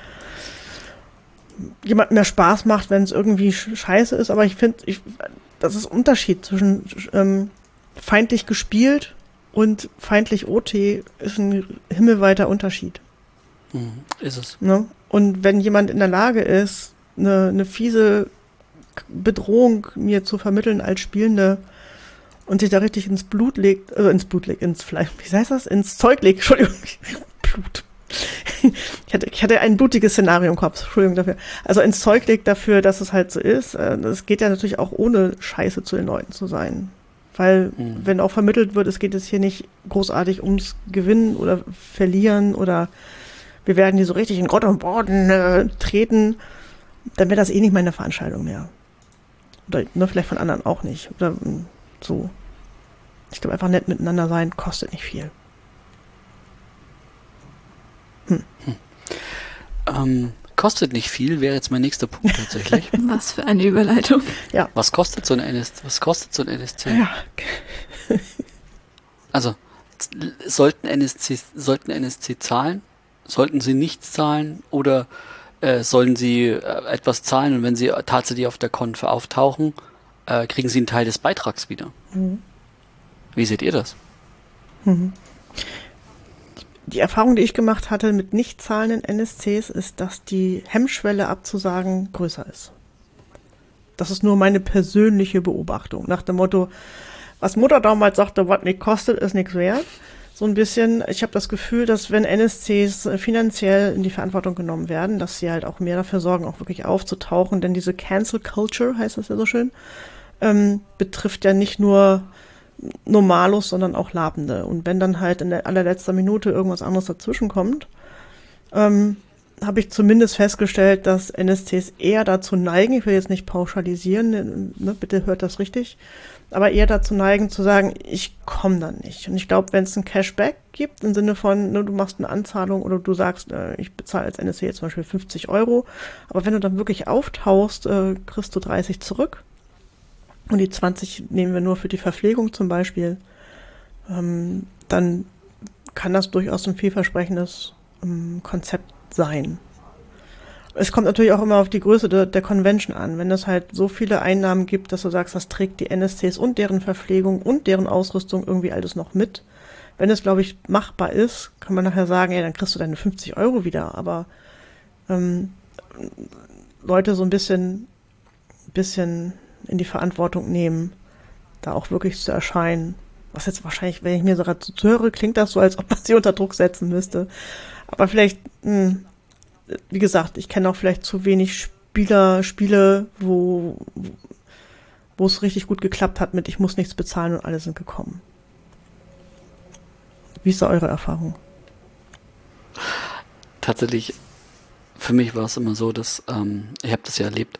jemand mehr Spaß macht, wenn es irgendwie scheiße ist, aber ich finde, ich das ist ein Unterschied zwischen ähm, feindlich gespielt und feindlich O T ist ein himmelweiter Unterschied. Mhm, ist es. Ne? Und wenn jemand in der Lage ist, eine, eine fiese Bedrohung mir zu vermitteln als Spielende und sich da richtig ins Blut legt, also ins Blut legt, ins Fleisch, wie heißt das? Ins Zeug legt, Entschuldigung, Blut. Ich hatte, ich hatte ein blutiges Szenario im Kopf, Entschuldigung dafür. Also ins Zeug legt dafür, dass es halt so ist. Es geht ja natürlich auch ohne Scheiße zu den Leuten zu sein. Weil, mhm. wenn auch vermittelt wird, es geht jetzt hier nicht großartig ums Gewinnen oder Verlieren oder wir werden hier so richtig in Grott und Boden äh, treten, dann wäre das eh nicht meine Veranstaltung mehr. Oder ne, vielleicht von anderen auch nicht. Oder so. Ich glaube, einfach nett miteinander sein kostet nicht viel. Hm. Hm. Ähm, kostet nicht viel, wäre jetzt mein nächster Punkt tatsächlich. Was für eine Überleitung. Ja. Was kostet so ein N S C? Was kostet so ein N S C? Ja. Also, sollten N S C, sollten N S C zahlen? Sollten sie nichts zahlen? Oder äh, sollen sie äh, etwas zahlen und wenn sie tatsächlich auf der Konf auftauchen, äh, kriegen sie einen Teil des Beitrags wieder? Mhm. Wie seht ihr das? Mhm. Die Erfahrung, die ich gemacht hatte mit nicht zahlenden N S Cs, ist, dass die Hemmschwelle abzusagen größer ist. Das ist nur meine persönliche Beobachtung. Nach dem Motto, was Mutter damals sagte, was nicht kostet, ist nichts wert. So ein bisschen, ich habe das Gefühl, dass wenn N S Cs finanziell in die Verantwortung genommen werden, dass sie halt auch mehr dafür sorgen, auch wirklich aufzutauchen. Denn diese Cancel Culture, heißt das ja so schön, ähm, betrifft ja nicht nur Normalos, sondern auch Labende. Und wenn dann halt in der allerletzter Minute irgendwas anderes dazwischen kommt, ähm, habe ich zumindest festgestellt, dass N S Cs eher dazu neigen, ich will jetzt nicht pauschalisieren, ne, bitte hört das richtig, aber eher dazu neigen zu sagen, ich komme dann nicht. Und ich glaube, wenn es ein Cashback gibt, im Sinne von, ne, du machst eine Anzahlung oder du sagst, äh, ich bezahle als N S C jetzt zum Beispiel fünfzig Euro, aber wenn du dann wirklich auftauchst, äh, kriegst du dreißig zurück. Und die zwanzig nehmen wir nur für die Verpflegung zum Beispiel, ähm, dann kann das durchaus ein vielversprechendes ähm, Konzept sein. Es kommt natürlich auch immer auf die Größe de, der Convention an. Wenn es halt so viele Einnahmen gibt, dass du sagst, das trägt die N S Cs und deren Verpflegung und deren Ausrüstung irgendwie alles noch mit. Wenn es, glaube ich, machbar ist, kann man nachher sagen, ja, dann kriegst du deine fünfzig Euro wieder. Aber ähm, Leute so ein bisschen, bisschen in die Verantwortung nehmen, da auch wirklich zu erscheinen. Was jetzt wahrscheinlich, wenn ich mir so gerade zuhöre, klingt das so, als ob man sie unter Druck setzen müsste. Aber vielleicht, mh, wie gesagt, ich kenne auch vielleicht zu wenig Spieler, Spiele, wo wo es richtig gut geklappt hat mit, ich muss nichts bezahlen und alle sind gekommen. Wie ist da eure Erfahrung? Tatsächlich, für mich war es immer so, dass, ähm, ich habe das ja erlebt,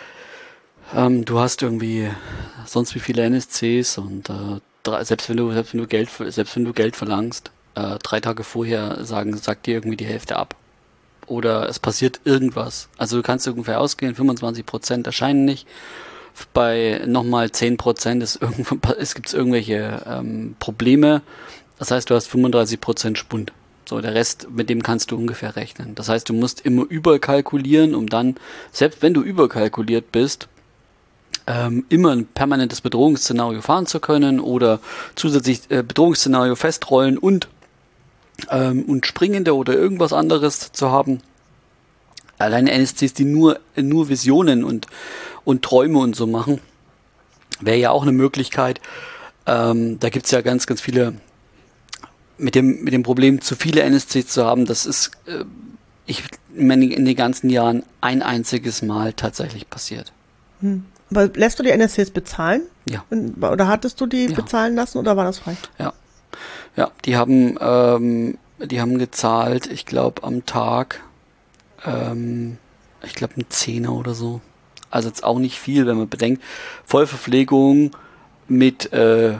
ähm, du hast irgendwie sonst wie viele N S Cs und äh, drei, selbst wenn du selbst wenn du Geld selbst wenn du Geld verlangst, äh, drei Tage vorher sagen sagt dir irgendwie die Hälfte ab oder es passiert irgendwas. Also du kannst ungefähr ausgehen, fünfundzwanzig Prozent erscheinen nicht. Bei nochmal zehn Prozent ist irgendwo, es gibt irgendwelche ähm, Probleme. Das heißt, du hast fünfunddreißig Prozent Spund. So, der Rest, mit dem kannst du ungefähr rechnen. Das heißt, du musst immer überkalkulieren, um dann, selbst wenn du überkalkuliert bist, ähm, immer ein permanentes Bedrohungsszenario fahren zu können oder zusätzlich äh, Bedrohungsszenario festrollen und, ähm, und springende oder irgendwas anderes zu haben. Alleine N S Cs, die nur, nur Visionen und, und Träume und so machen, wäre ja auch eine Möglichkeit. Ähm, da gibt es ja ganz, ganz viele mit dem, mit dem Problem, zu viele N S Cs zu haben. Das ist äh, ich, in den ganzen Jahren ein einziges Mal tatsächlich passiert. Hm. Aber lässt du die N S Cs bezahlen? Ja. Oder hattest du die ja. bezahlen lassen oder war das frei? Ja. Ja, die haben, ähm, die haben gezahlt, ich glaube, am Tag, ähm, ich glaube, ein Zehner oder so. Also jetzt auch nicht viel, wenn man bedenkt, Vollverpflegung mit äh,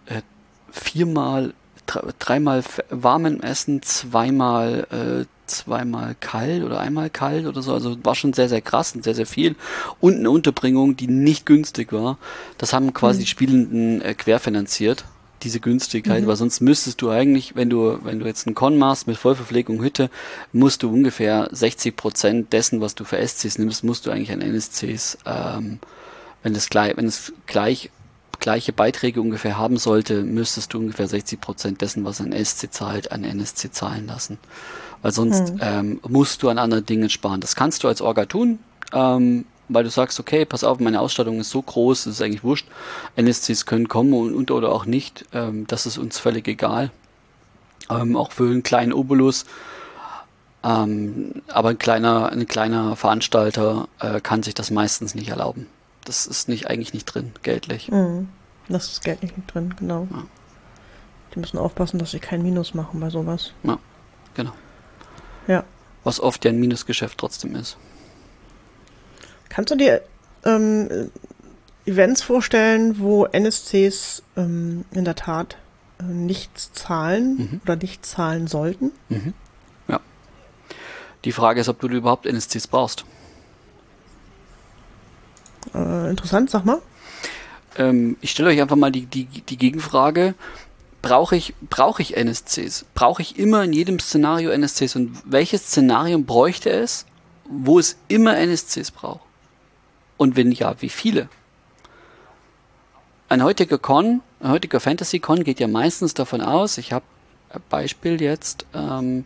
viermal, dreimal warmem Essen, zweimal äh, zweimal kalt oder einmal kalt oder so, also war schon sehr, sehr krass und sehr, sehr viel und eine Unterbringung, die nicht günstig war. Das haben quasi mhm. die Spielenden äh, querfinanziert, diese Günstigkeit, mhm. weil sonst müsstest du eigentlich, wenn du wenn du jetzt einen Con machst mit Vollverpflegung Hütte, musst du ungefähr sechzig Prozent dessen, was du für S Cs nimmst, musst du eigentlich an N S Cs, ähm, wenn es gleich, wenn es gleich gleiche Beiträge ungefähr haben sollte, müsstest du ungefähr sechzig Prozent dessen, was ein N S C zahlt, an N S C zahlen lassen. Weil sonst hm. ähm, musst du an anderen Dingen sparen. Das kannst du als Orga tun, ähm, weil du sagst, okay, pass auf, meine Ausstattung ist so groß, es ist eigentlich wurscht. N S Cs können kommen und, und oder auch nicht. Ähm, das ist uns völlig egal. Ähm, auch für einen kleinen Obolus. Ähm, aber ein kleiner, ein kleiner Veranstalter äh, kann sich das meistens nicht erlauben. Das ist nicht eigentlich nicht drin, geldlich. Hm. Das ist geldlich nicht drin, genau. Ja. Die müssen aufpassen, dass sie kein Minus machen bei sowas. Ja, genau. Ja. Was oft ja ein Minusgeschäft trotzdem ist. Kannst du dir ähm, Events vorstellen, wo N S Cs ähm, in der Tat äh, nichts zahlen mhm. oder nicht zahlen sollten? Mhm. Ja. Die Frage ist, ob du überhaupt N S Cs brauchst. Äh, interessant, sag mal. Ähm, ich stelle euch einfach mal die, die, die Gegenfrage. brauche ich, brauche ich N S Cs? Brauche ich immer in jedem Szenario N S Cs? Und welches Szenario bräuchte es, wo es immer N S Cs braucht? Und wenn ja, wie viele? Ein heutiger Con, ein heutiger Fantasy-Con geht ja meistens davon aus, ich habe ein Beispiel jetzt, ähm,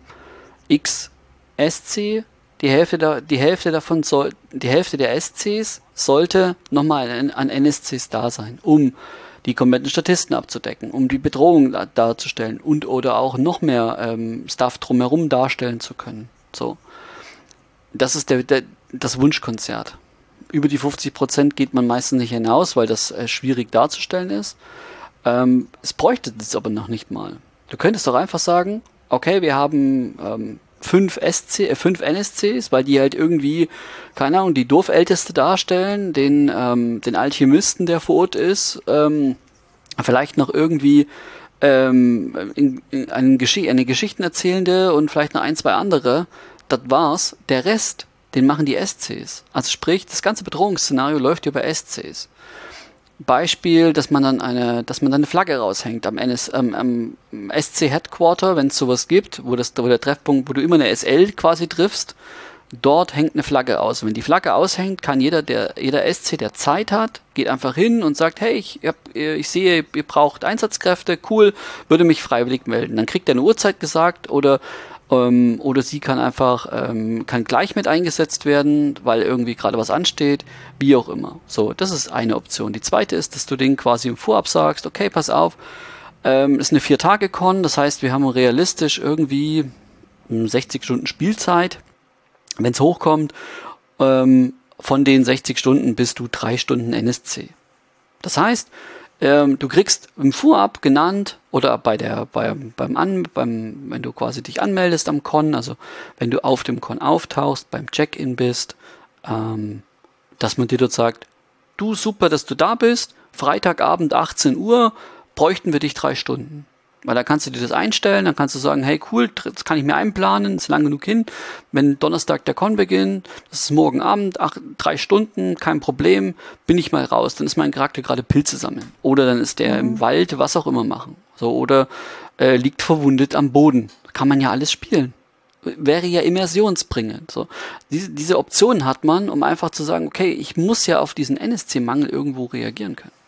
X S C, die Hälfte, da, die Hälfte davon soll, die Hälfte der S Cs sollte nochmal an, an N S Cs da sein, um die kompletten Statisten abzudecken, um die Bedrohung da, darzustellen und oder auch noch mehr ähm, Stuff drumherum darstellen zu können. So. Das ist der, der, das Wunschkonzert. Über die fünfzig Prozent geht man meistens nicht hinaus, weil das äh, schwierig darzustellen ist. Ähm, es bräuchte das aber noch nicht mal. Du könntest doch einfach sagen, okay, wir haben ähm, fünf, S C, äh, fünf N S Cs, weil die halt irgendwie, keine Ahnung, die Dorfälteste darstellen, den, ähm, den Alchemisten, der vor Ort ist, ähm, vielleicht noch irgendwie ähm, in, in eine, Gesch- eine Geschichtenerzählende und vielleicht noch ein, zwei andere. Das war's. Der Rest, den machen die S Cs. Also sprich, das ganze Bedrohungsszenario läuft über S Cs. Beispiel, dass man dann eine, dass man dann eine Flagge raushängt am, N S, ähm, am S C Headquarter, wenn es sowas gibt, wo das, wo der Treffpunkt, wo du immer eine S L quasi triffst, dort hängt eine Flagge aus. Und wenn die Flagge aushängt, kann jeder, der, jeder S C, der Zeit hat, geht einfach hin und sagt, hey, ich, hab, ich sehe, ihr braucht Einsatzkräfte, cool, würde mich freiwillig melden. Dann kriegt er eine Uhrzeit gesagt oder Ähm, oder sie kann einfach, ähm, kann gleich mit eingesetzt werden, weil irgendwie gerade was ansteht, wie auch immer. So, das ist eine Option. Die zweite ist, dass du den quasi im Vorab sagst, okay, pass auf, ähm, ist eine Vier-Tage-Con, das heißt, wir haben realistisch irgendwie sechzig Stunden Spielzeit, wenn es hochkommt, ähm, von den sechzig Stunden bist du drei Stunden N S C. Das heißt, Ähm, du kriegst im Vorab genannt oder bei der, bei, beim An, beim, wenn du quasi dich anmeldest am Con, also wenn du auf dem Con auftauchst, beim Check-in bist, ähm, dass man dir dort sagt, du, super, dass du da bist, Freitagabend achtzehn Uhr, bräuchten wir dich drei Stunden. Weil da kannst du dir das einstellen, dann kannst du sagen, hey cool, das kann ich mir einplanen, ist lang genug hin. Wenn Donnerstag der Con beginnt, das ist morgen Abend, ach, drei Stunden, kein Problem, bin ich mal raus. Dann ist mein Charakter gerade Pilze sammeln. Oder dann ist der mhm. im Wald, was auch immer machen. So, oder äh, liegt verwundet am Boden. Kann man ja alles spielen. Wäre ja immersionsbringend. So. Diese, diese Option hat man, um einfach zu sagen, okay, ich muss ja auf diesen N S C-Mangel irgendwo reagieren können.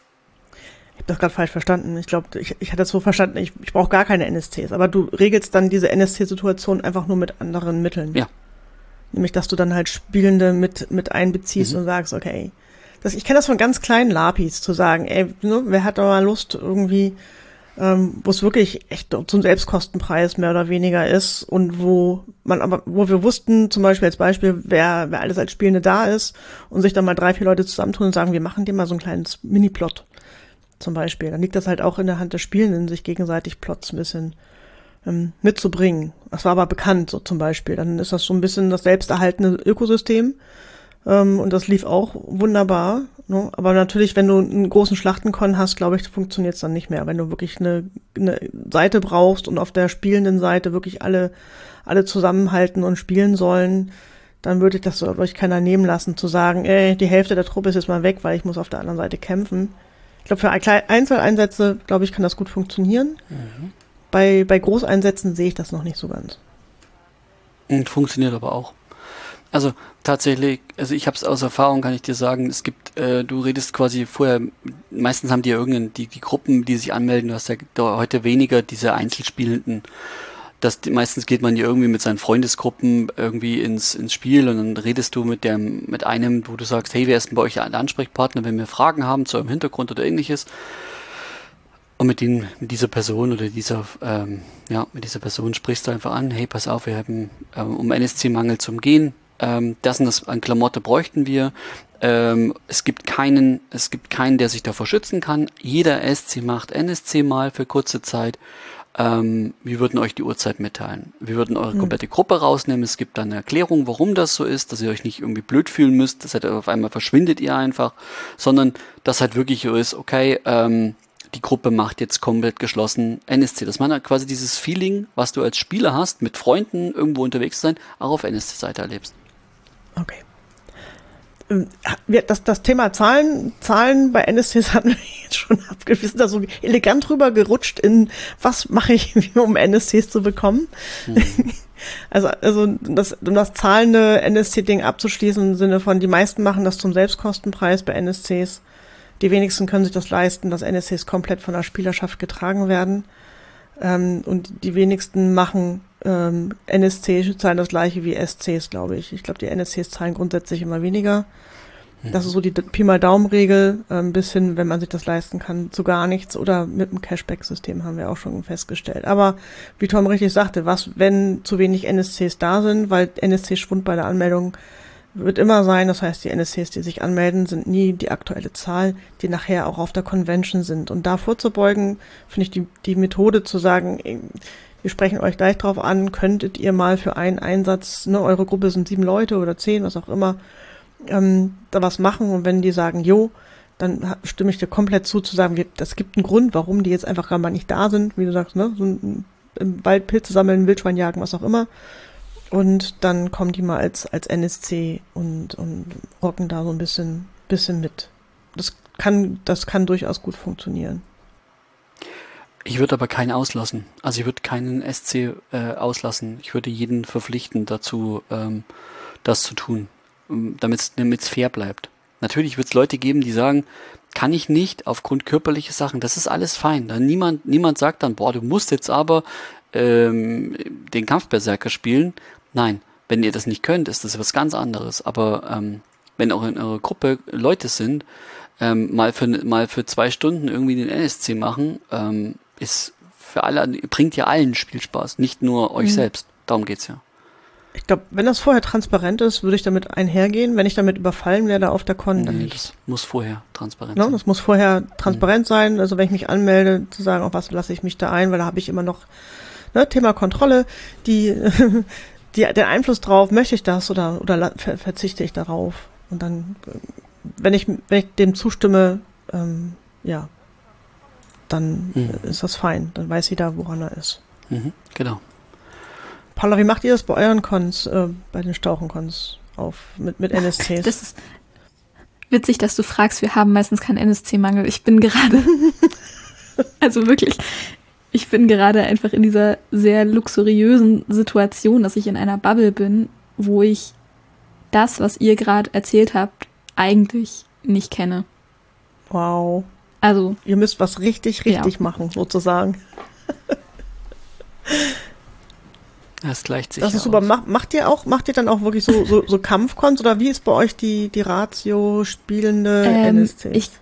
Ich habe das gerade falsch verstanden. Ich glaube, ich, ich hatte das so verstanden, ich, ich brauche gar keine N S Cs, aber du regelst dann diese N S C-Situation einfach nur mit anderen Mitteln. Ja. Nämlich, dass du dann halt Spielende mit, mit einbeziehst mhm. und sagst, okay, das, ich kenne das von ganz kleinen Lapis, zu sagen, ey, ne, wer hat da mal Lust irgendwie, ähm, wo es wirklich echt zum Selbstkostenpreis mehr oder weniger ist und wo man aber, wo wir wussten, zum Beispiel als Beispiel, wer, wer alles als Spielende da ist und sich dann mal drei, vier Leute zusammentun und sagen, wir machen dir mal so ein kleines Mini-Plot. Zum Beispiel. Dann liegt das halt auch in der Hand des Spielenden, sich gegenseitig Plots ein bisschen ähm, mitzubringen. Das war aber bekannt, so zum Beispiel. Dann ist das so ein bisschen das selbsterhaltende Ökosystem. Ähm, und das lief auch wunderbar. Ne? Aber natürlich, wenn du einen großen Schlachtenkon hast, glaube ich, funktioniert es dann nicht mehr. Wenn du wirklich eine, eine Seite brauchst und auf der spielenden Seite wirklich alle, alle zusammenhalten und spielen sollen, dann würde ich das, glaube ich, keiner nehmen lassen, zu sagen, ey, die Hälfte der Truppe ist jetzt mal weg, weil ich muss auf der anderen Seite kämpfen. Ich glaube, für Einzeleinsätze, glaube ich, kann das gut funktionieren. Mhm. Bei, bei Großeinsätzen sehe ich das noch nicht so ganz. Und funktioniert aber auch. Also tatsächlich, also ich habe es aus Erfahrung, kann ich dir sagen, es gibt, äh, du redest quasi vorher, meistens haben die ja irgendein, die, die Gruppen, die sich anmelden, du hast ja heute weniger diese Einzelspielenden. Das, meistens geht man ja irgendwie mit seinen Freundesgruppen irgendwie ins, ins Spiel und dann redest du mit dem, mit einem, wo du sagst, hey, wer ist denn bei euch der Ansprechpartner, wenn wir Fragen haben zu eurem Hintergrund oder ähnliches. Und mit, den, mit dieser Person oder dieser, ähm, ja, mit dieser Person sprichst du einfach an, hey, pass auf, wir haben ähm, um N S C-Mangel zum Gehen, ähm, das und das an Klamotte bräuchten wir. Ähm, es gibt keinen, es gibt keinen, der sich davor schützen kann. Jeder S C macht N S C mal für kurze Zeit. Ähm, wir würden euch die Uhrzeit mitteilen. Wir würden eure mhm. komplette Gruppe rausnehmen. Es gibt dann eine Erklärung, warum das so ist, dass ihr euch nicht irgendwie blöd fühlen müsst, dass halt auf einmal verschwindet ihr einfach, sondern dass halt wirklich so ist, okay, ähm, die Gruppe macht jetzt komplett geschlossen N S C. Dass man halt quasi dieses Feeling, was du als Spieler hast, mit Freunden irgendwo unterwegs sein, auch auf N S C-Seite erlebst. Okay. Wir, das, das Thema Zahlen, Zahlen bei N S Cs hatten wir jetzt schon abgewiesen, da so elegant rüber gerutscht in, was mache ich, um N S Cs zu bekommen. Mhm. Also, also das, um das zahlende N S C-Ding abzuschließen, im Sinne von, die meisten machen das zum Selbstkostenpreis bei N S Cs. Die wenigsten können sich das leisten, dass N S Cs komplett von der Spielerschaft getragen werden. Ähm, und die wenigsten machen ähm, N S C, zahlen das gleiche wie S Cs, glaube ich. Ich glaube, die N S Cs zahlen grundsätzlich immer weniger. Mhm. Das ist so die Pi mal Daumen-Regel, ähm, bis hin, wenn man sich das leisten kann, zu gar nichts. Oder mit dem Cashback-System haben wir auch schon festgestellt. Aber wie Tom richtig sagte, was, wenn zu wenig N S Cs da sind, weil N S C-Schwund bei der Anmeldung wird immer sein, das heißt, die N S Cs, die sich anmelden, sind nie die aktuelle Zahl, die nachher auch auf der Convention sind. Und da vorzubeugen, finde ich die, die Methode zu sagen, wir sprechen euch gleich drauf an, könntet ihr mal für einen Einsatz, ne, eure Gruppe sind sieben Leute oder zehn, was auch immer, ähm, da was machen. Und wenn die sagen, jo, dann stimme ich dir komplett zu, zu sagen, wir, das gibt einen Grund, warum die jetzt einfach gar mal nicht da sind, wie du sagst, ne, so ein, im Wald Pilze sammeln, Wildschwein jagen, was auch immer. Und dann kommen die mal als, als N S C und, und rocken da so ein bisschen, bisschen mit. Das kann, das kann durchaus gut funktionieren. Ich würde aber keinen auslassen. Also ich würde keinen S C äh, auslassen. Ich würde jeden verpflichten dazu, ähm, das zu tun, damit es fair bleibt. Natürlich wird es Leute geben, die sagen, kann ich nicht aufgrund körperlicher Sachen. Das ist alles fein. Dann niemand, niemand sagt dann, boah, du musst jetzt aber ähm, den Kampfberserker spielen. Nein, wenn ihr das nicht könnt, ist das was ganz anderes. Aber ähm, wenn auch in eurer Gruppe Leute sind, ähm, mal für mal für zwei Stunden irgendwie den N S C machen, ähm, ist für alle, bringt ja allen Spielspaß, nicht nur euch mhm. selbst. Darum geht's ja. Ich glaube, wenn das vorher transparent ist, würde ich damit einhergehen. Wenn ich damit überfallen werde auf der Con, dann nee, nicht. Das muss vorher transparent no, sein. Das muss vorher transparent mhm. sein. Also wenn ich mich anmelde, zu sagen, auf was lasse ich mich da ein, weil da habe ich immer noch, ne, Thema Kontrolle, die Die, den Einfluss drauf, möchte ich das oder, oder ver, verzichte ich darauf? Und dann, wenn ich, wenn ich dem zustimme, ähm, ja, dann mhm. ist das fein. Dann weiß jeder, woran er ist. Mhm, genau. Paula, wie macht ihr das bei euren Cons, äh, bei den Stauchencons auf, mit, mit N S Cs? Das ist witzig, dass du fragst, wir haben meistens keinen N S C-Mangel. Ich bin gerade, also wirklich, ich bin gerade einfach in dieser sehr luxuriösen Situation, dass ich in einer Bubble bin, wo ich das, was ihr gerade erzählt habt, eigentlich nicht kenne. Wow. Also, ihr müsst was richtig, richtig ja. machen, sozusagen. Das gleicht sich Das ist aus. super. Macht, macht ihr auch, macht ihr dann auch wirklich so, so, so Kampfcons oder wie ist bei euch die, die Ratio spielende ähm, N S Cs? Ich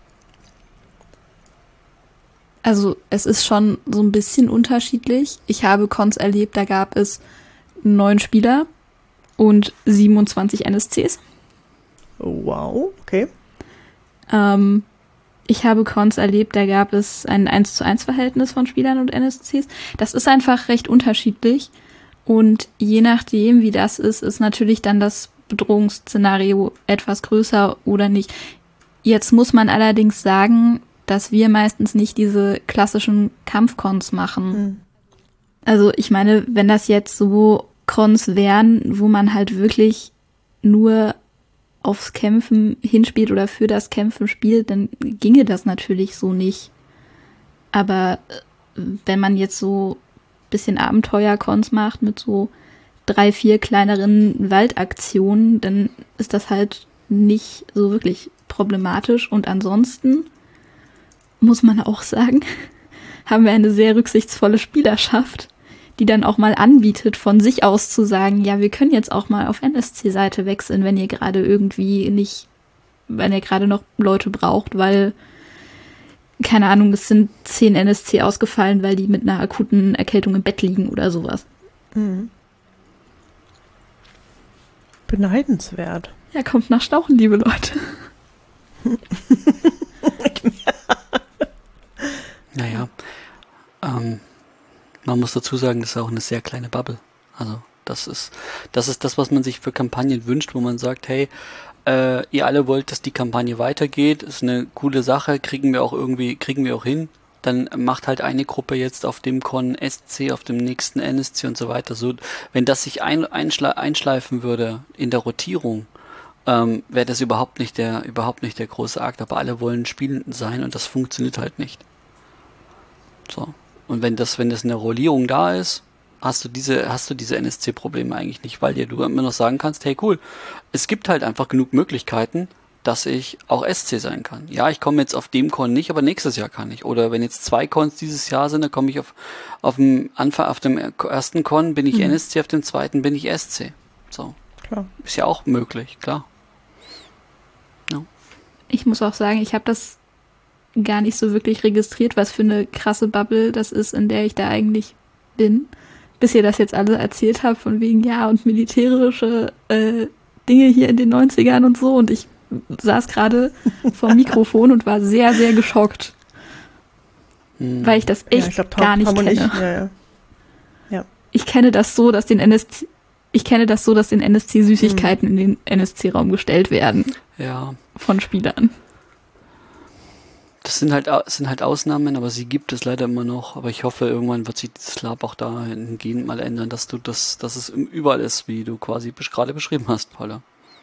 Also es ist schon so ein bisschen unterschiedlich. Ich habe Cons erlebt, da gab es neun Spieler und siebenundzwanzig N S Cs. Wow, okay. Ähm, ich habe Cons erlebt, da gab es ein eins zu eins Verhältnis von Spielern und N S Cs. Das ist einfach recht unterschiedlich. Und je nachdem, wie das ist, ist natürlich dann das Bedrohungsszenario etwas größer oder nicht. Jetzt muss man allerdings sagen, dass wir meistens nicht diese klassischen Kampfcons machen. Mhm. Also ich meine, wenn das jetzt so Cons wären, wo man halt wirklich nur aufs Kämpfen hinspielt oder für das Kämpfen spielt, dann ginge das natürlich so nicht. Aber wenn man jetzt so ein bisschen Abenteuer-Cons macht mit so drei, vier kleineren Waldaktionen, dann ist das halt nicht so wirklich problematisch. Und ansonsten muss man auch sagen, haben wir eine sehr rücksichtsvolle Spielerschaft, die dann auch mal anbietet, von sich aus zu sagen, ja, wir können jetzt auch mal auf N S C-Seite wechseln, wenn ihr gerade irgendwie nicht, wenn ihr gerade noch Leute braucht, weil, keine Ahnung, es sind zehn N S C ausgefallen, weil die mit einer akuten Erkältung im Bett liegen oder sowas. Mhm. Beneidenswert. Ja, kommt nach Stauchen, liebe Leute. Naja, ähm, man muss dazu sagen, das ist auch eine sehr kleine Bubble. Also das ist, das ist das, was man sich für Kampagnen wünscht, wo man sagt, hey, äh, ihr alle wollt, dass die Kampagne weitergeht, ist eine coole Sache, kriegen wir auch irgendwie, kriegen wir auch hin. Dann macht halt eine Gruppe jetzt auf dem Con S C, auf dem nächsten N S C und so weiter. So, wenn das sich ein, einschle- einschleifen würde in der Rotierung, ähm, wäre das überhaupt nicht der, überhaupt nicht der große Akt, aber alle wollen Spielenden sein und das funktioniert halt nicht. So. Und wenn das, wenn das eine Rollierung da ist, hast du diese, hast du diese N S C-Probleme eigentlich nicht, weil dir du immer noch sagen kannst, hey cool, es gibt halt einfach genug Möglichkeiten, dass ich auch S C sein kann. Ja, ich komme jetzt auf dem Con nicht, aber nächstes Jahr kann ich. Oder wenn jetzt zwei Cons dieses Jahr sind, dann komme ich auf, auf dem Anfang, auf dem ersten Con bin ich mhm. N S C, auf dem zweiten bin ich S C. So. Klar. Ist ja auch möglich, klar. Ja. Ich muss auch sagen, ich habe das gar nicht so wirklich registriert, was für eine krasse Bubble das ist, in der ich da eigentlich bin. Bis ihr das jetzt alle erzählt habt, von wegen, ja, und militärische äh, Dinge hier in den neunzigern und so. Und ich saß gerade vor Mikrofon und war sehr, sehr geschockt. Hm. Weil ich das echt ja, ich glaub, Tom, gar nicht Tom kenne. Ich, ja, ja. Ja. Ich kenne das so, dass den N S C, ich kenne das so, dass den N S C Süßigkeiten hm. in den N S C-Raum gestellt werden. Ja. Von Spielern. Das sind halt, sind halt Ausnahmen, aber sie gibt es leider immer noch. Aber ich hoffe, irgendwann wird sich dieses Lab auch dahingehend mal ändern, dass du das, dass es überall ist, wie du quasi gerade beschrieben hast, Paula.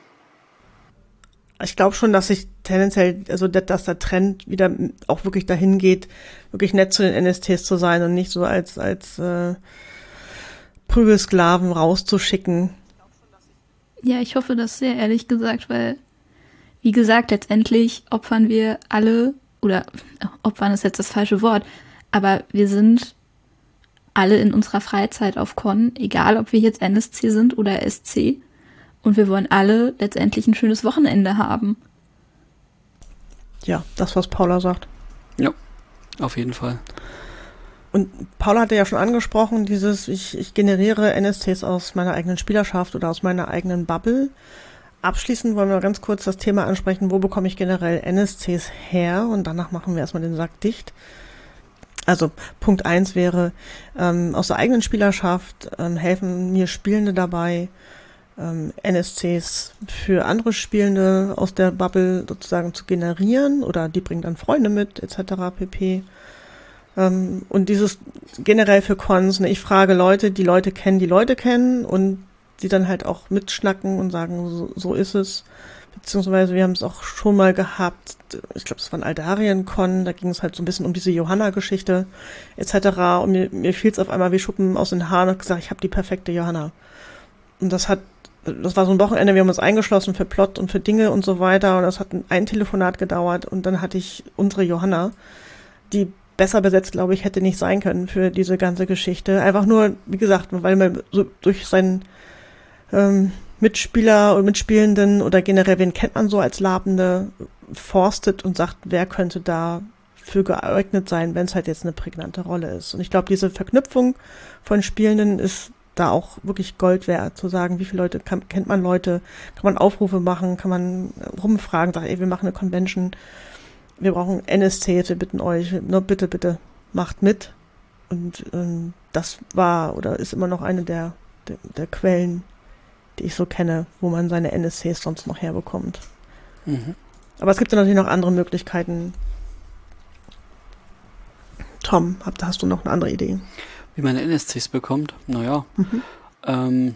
Ich glaube schon, dass sich tendenziell, also dass der Trend wieder auch wirklich dahin geht, wirklich nett zu den N S Ts zu sein und nicht so als als äh, Prügelsklaven rauszuschicken. Ja, ich hoffe das sehr, ehrlich gesagt, weil, wie gesagt, letztendlich opfern wir alle, oder opfern ist jetzt das falsche Wort, aber wir sind alle in unserer Freizeit auf Con, egal ob wir jetzt N S C sind oder S C, und wir wollen alle letztendlich ein schönes Wochenende haben. Ja, das, was Paula sagt. Ja, auf jeden Fall. Und Paula hatte ja schon angesprochen, dieses, ich, ich generiere N S Ts aus meiner eigenen Spielerschaft oder aus meiner eigenen Bubble. Abschließend wollen wir ganz kurz das Thema ansprechen, wo bekomme ich generell N S Cs her? Und danach machen wir erstmal den Sack dicht. Also Punkt eins wäre, ähm, aus der eigenen Spielerschaft ähm, helfen mir Spielende dabei, ähm, N S Cs für andere Spielende aus der Bubble sozusagen zu generieren, oder die bringen dann Freunde mit, et cetera pp. Ähm, und dieses generell für Cons, ne, ich frage Leute, die Leute kennen, die Leute kennen, und die dann halt auch mitschnacken und sagen, so, so ist es. Beziehungsweise wir haben es auch schon mal gehabt, ich glaube, es war ein Aldarien-Con, da ging es halt so ein bisschen um diese Johanna-Geschichte et cetera. Und mir, mir fiel es auf einmal wie Schuppen aus den Haaren und gesagt, ich habe die perfekte Johanna. Und das hat, das war so ein Wochenende, wir haben uns eingeschlossen für Plot und für Dinge und so weiter, und das hat ein Telefonat gedauert, und dann hatte ich unsere Johanna, die besser besetzt, glaube ich, hätte nicht sein können für diese ganze Geschichte. Einfach nur, wie gesagt, weil man so durch seinen ähm, Mitspieler und Mitspielenden oder generell, wen kennt man so als Labende, forstet und sagt, wer könnte da für geeignet sein, wenn es halt jetzt eine prägnante Rolle ist. Und ich glaube, diese Verknüpfung von Spielenden ist da auch wirklich Gold wert, zu sagen, wie viele Leute kann, kennt man Leute, kann man Aufrufe machen, kann man rumfragen, sagen, ey, wir machen eine Convention, wir brauchen N S Cs, wir bitten euch, nur bitte, bitte, macht mit. Und ähm, das war oder ist immer noch eine der, der, der Quellen, die ich so kenne, wo man seine N S Cs sonst noch herbekommt. Mhm. Aber es gibt ja natürlich noch andere Möglichkeiten. Tom, hab, hast du noch eine andere Idee? Wie man N S Cs bekommt? Naja, mhm. ähm,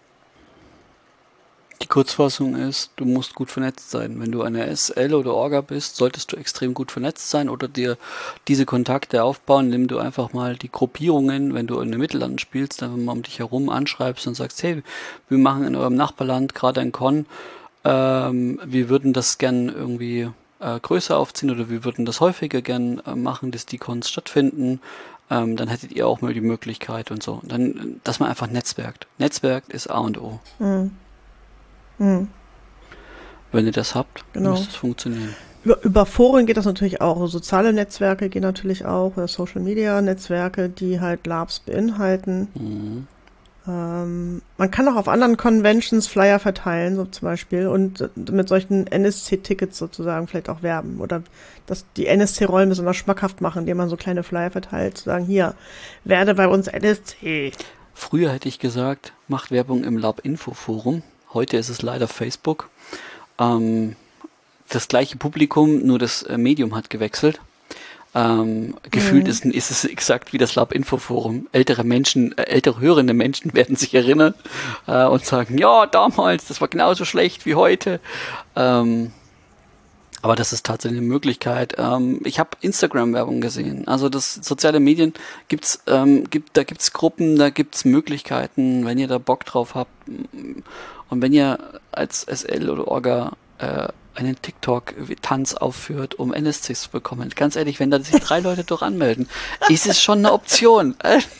die Kurzfassung ist, du musst gut vernetzt sein. Wenn du eine S L oder Orga bist, solltest du extrem gut vernetzt sein oder dir diese Kontakte aufbauen, indem du einfach mal die Gruppierungen, wenn du in den Mittelland spielst, einfach mal um dich herum anschreibst und sagst, hey, wir machen in eurem Nachbarland gerade ein Con, ähm, wir würden das gern irgendwie äh, größer aufziehen oder wir würden das häufiger gern äh, machen, dass die Cons stattfinden. Ähm, dann hättet ihr auch mal die Möglichkeit und so. Und dann, dass man einfach netzwerkt. Netzwerkt ist A und O. Mhm. Mhm. Wenn ihr das habt, genau. muss das funktionieren. Über, über Foren geht das natürlich auch. Soziale Netzwerke gehen natürlich auch, oder Social Media Netzwerke, die halt Labs beinhalten. Mhm. Ähm, man kann auch auf anderen Conventions Flyer verteilen, so zum Beispiel, und mit solchen N S C-Tickets sozusagen vielleicht auch werben. Oder dass die N S C-Rollen besonders schmackhaft machen, indem man so kleine Flyer verteilt, zu sagen, hier, werde bei uns N S C. Früher hätte ich gesagt, macht Werbung im Lab-Info-Forum. Heute ist es leider Facebook. Ähm, das gleiche Publikum, nur das äh, Medium hat gewechselt. Ähm, gefühlt Mhm. ist, ist es exakt wie das Lab-Info-Forum. Ältere Menschen, äh, ältere hörende Menschen werden sich erinnern äh, und sagen, ja, damals, das war genauso schlecht wie heute. Ähm, aber das ist tatsächlich eine Möglichkeit. Ähm, ich habe Instagram-Werbung gesehen. Also das soziale Medien gibt's, ähm, gibt, da gibt's Gruppen, da gibt's Möglichkeiten, wenn ihr da Bock drauf habt. Und wenn ihr als S L oder Orga äh, einen TikTok-Tanz aufführt, um N S Cs zu bekommen. Ganz ehrlich, wenn da sich drei Leute doch anmelden, ist es schon eine Option.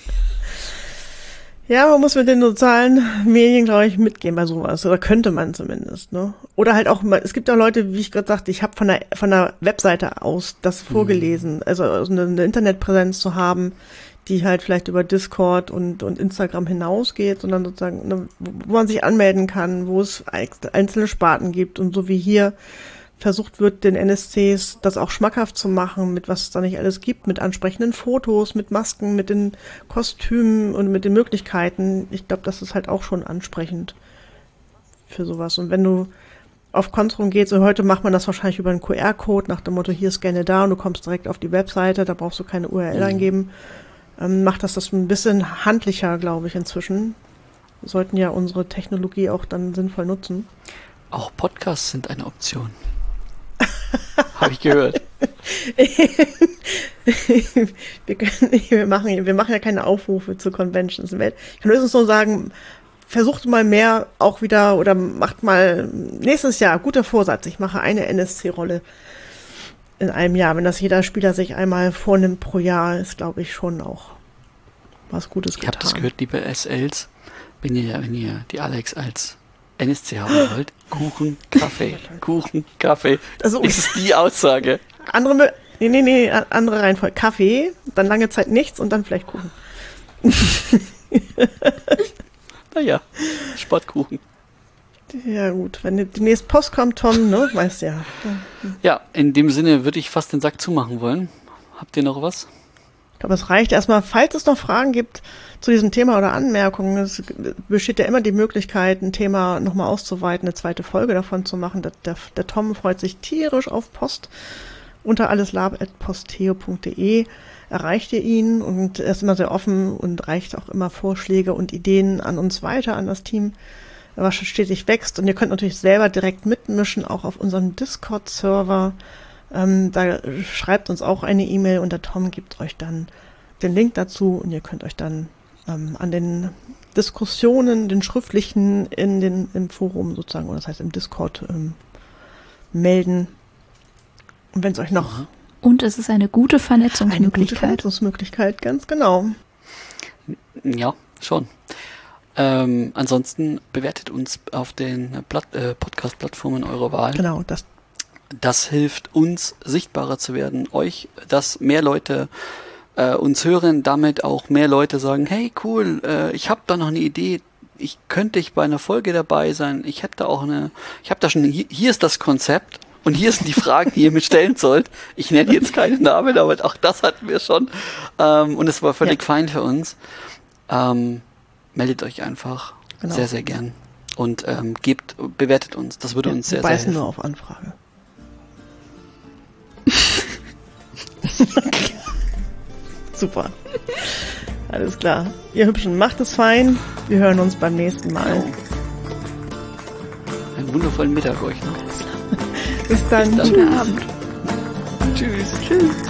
Ja, man muss mit den sozialen Medien, glaube ich, mitgehen bei sowas. Oder könnte man zumindest, ne? Oder halt auch, mal- es gibt auch Leute, wie ich gerade sagte, ich habe von der von der Webseite aus das vorgelesen. Also eine, eine Internetpräsenz zu haben, die halt vielleicht über Discord und, und Instagram hinausgeht, sondern sozusagen, ne, wo wo man sich anmelden kann, wo es einzelne Sparten gibt und so wie hier versucht wird, den N S Cs das auch schmackhaft zu machen, mit was es da nicht alles gibt, mit ansprechenden Fotos, mit Masken, mit den Kostümen und mit den Möglichkeiten. Ich glaube, das ist halt auch schon ansprechend für sowas. Und wenn du auf Construm gehst, und heute macht man das wahrscheinlich über einen Q R-Code, nach dem Motto, hier scanne da und du kommst direkt auf die Webseite, da brauchst du keine U R L Mhm. eingeben, ähm, macht das das ein bisschen handlicher, glaube ich, inzwischen. Wir sollten ja unsere Technologie auch dann sinnvoll nutzen. Auch Podcasts sind eine Option. Habe ich gehört. wir, können, wir, machen, wir machen ja keine Aufrufe zu Conventions. Ich kann höchstens nur sagen, versucht mal mehr auch wieder oder macht mal nächstes Jahr, guter Vorsatz, ich mache eine N S C-Rolle in einem Jahr. Wenn das jeder Spieler sich einmal vornimmt pro Jahr, ist, glaube ich, schon auch was Gutes Ich getan. habe das gehört, liebe S Ls, wenn ihr, wenn ihr die Alex als N S C haben wollt, Kuchen, Kaffee, Kuchen, Kaffee, Also, das ist die Aussage. andere, Mö- nee, nee, nee, andere Reihenfolge. Kaffee, dann lange Zeit nichts und dann vielleicht Kuchen. Naja, Sportkuchen. Ja gut, wenn demnächst Post kommt, Tom, ne, weißt du ja. Ja, in dem Sinne würde ich fast den Sack zumachen wollen. Habt ihr noch was? Ich glaube, es reicht erstmal, falls es noch Fragen gibt zu diesem Thema oder Anmerkungen. Es besteht ja immer die Möglichkeit, ein Thema nochmal auszuweiten, eine zweite Folge davon zu machen. Der, der, der Tom freut sich tierisch auf Post. Unter alleslab at posteo punkt de erreicht ihr ihn und er ist immer sehr offen und reicht auch immer Vorschläge und Ideen an uns weiter, an das Team, was stetig wächst. Und ihr könnt natürlich selber direkt mitmischen, auch auf unserem Discord-Server. Ähm, da schreibt uns auch eine E-Mail und der Tom gibt euch dann den Link dazu und ihr könnt euch dann ähm, an den Diskussionen, den schriftlichen in den, im Forum sozusagen, oder das heißt im Discord ähm, melden. Und wenn es euch noch Und es ist eine gute eine gute Vernetzungsmöglichkeit. Vernetzungsmöglichkeit, ganz genau. Ja, schon. Ähm, ansonsten bewertet uns auf den Platt, äh, Podcast-Plattformen eurer Wahl. Genau, das Das hilft uns, sichtbarer zu werden, euch, dass mehr Leute äh, uns hören, damit auch mehr Leute sagen, hey cool, äh, ich habe da noch eine Idee, ich könnte ich bei einer Folge dabei sein, ich hätte da auch eine, ich habe da schon, hier, hier ist das Konzept und hier sind die Fragen, die ihr mir stellen sollt. Ich nenne jetzt keinen Namen, aber auch das hatten wir schon ähm, und es war völlig Ja. fein für uns. Ähm, meldet euch einfach, Genau. sehr, sehr gern und ähm, gebt, bewertet uns, das würde ja, uns sehr, wir sehr beißen helfen. nur auf Anfrage. Super. Alles klar. Ihr Hübschen, macht es fein. Wir hören uns beim nächsten Mal. Einen wundervollen Mittag euch noch. Bis dann. Bis dann. Guten Abend. Tschüss. Tschüss.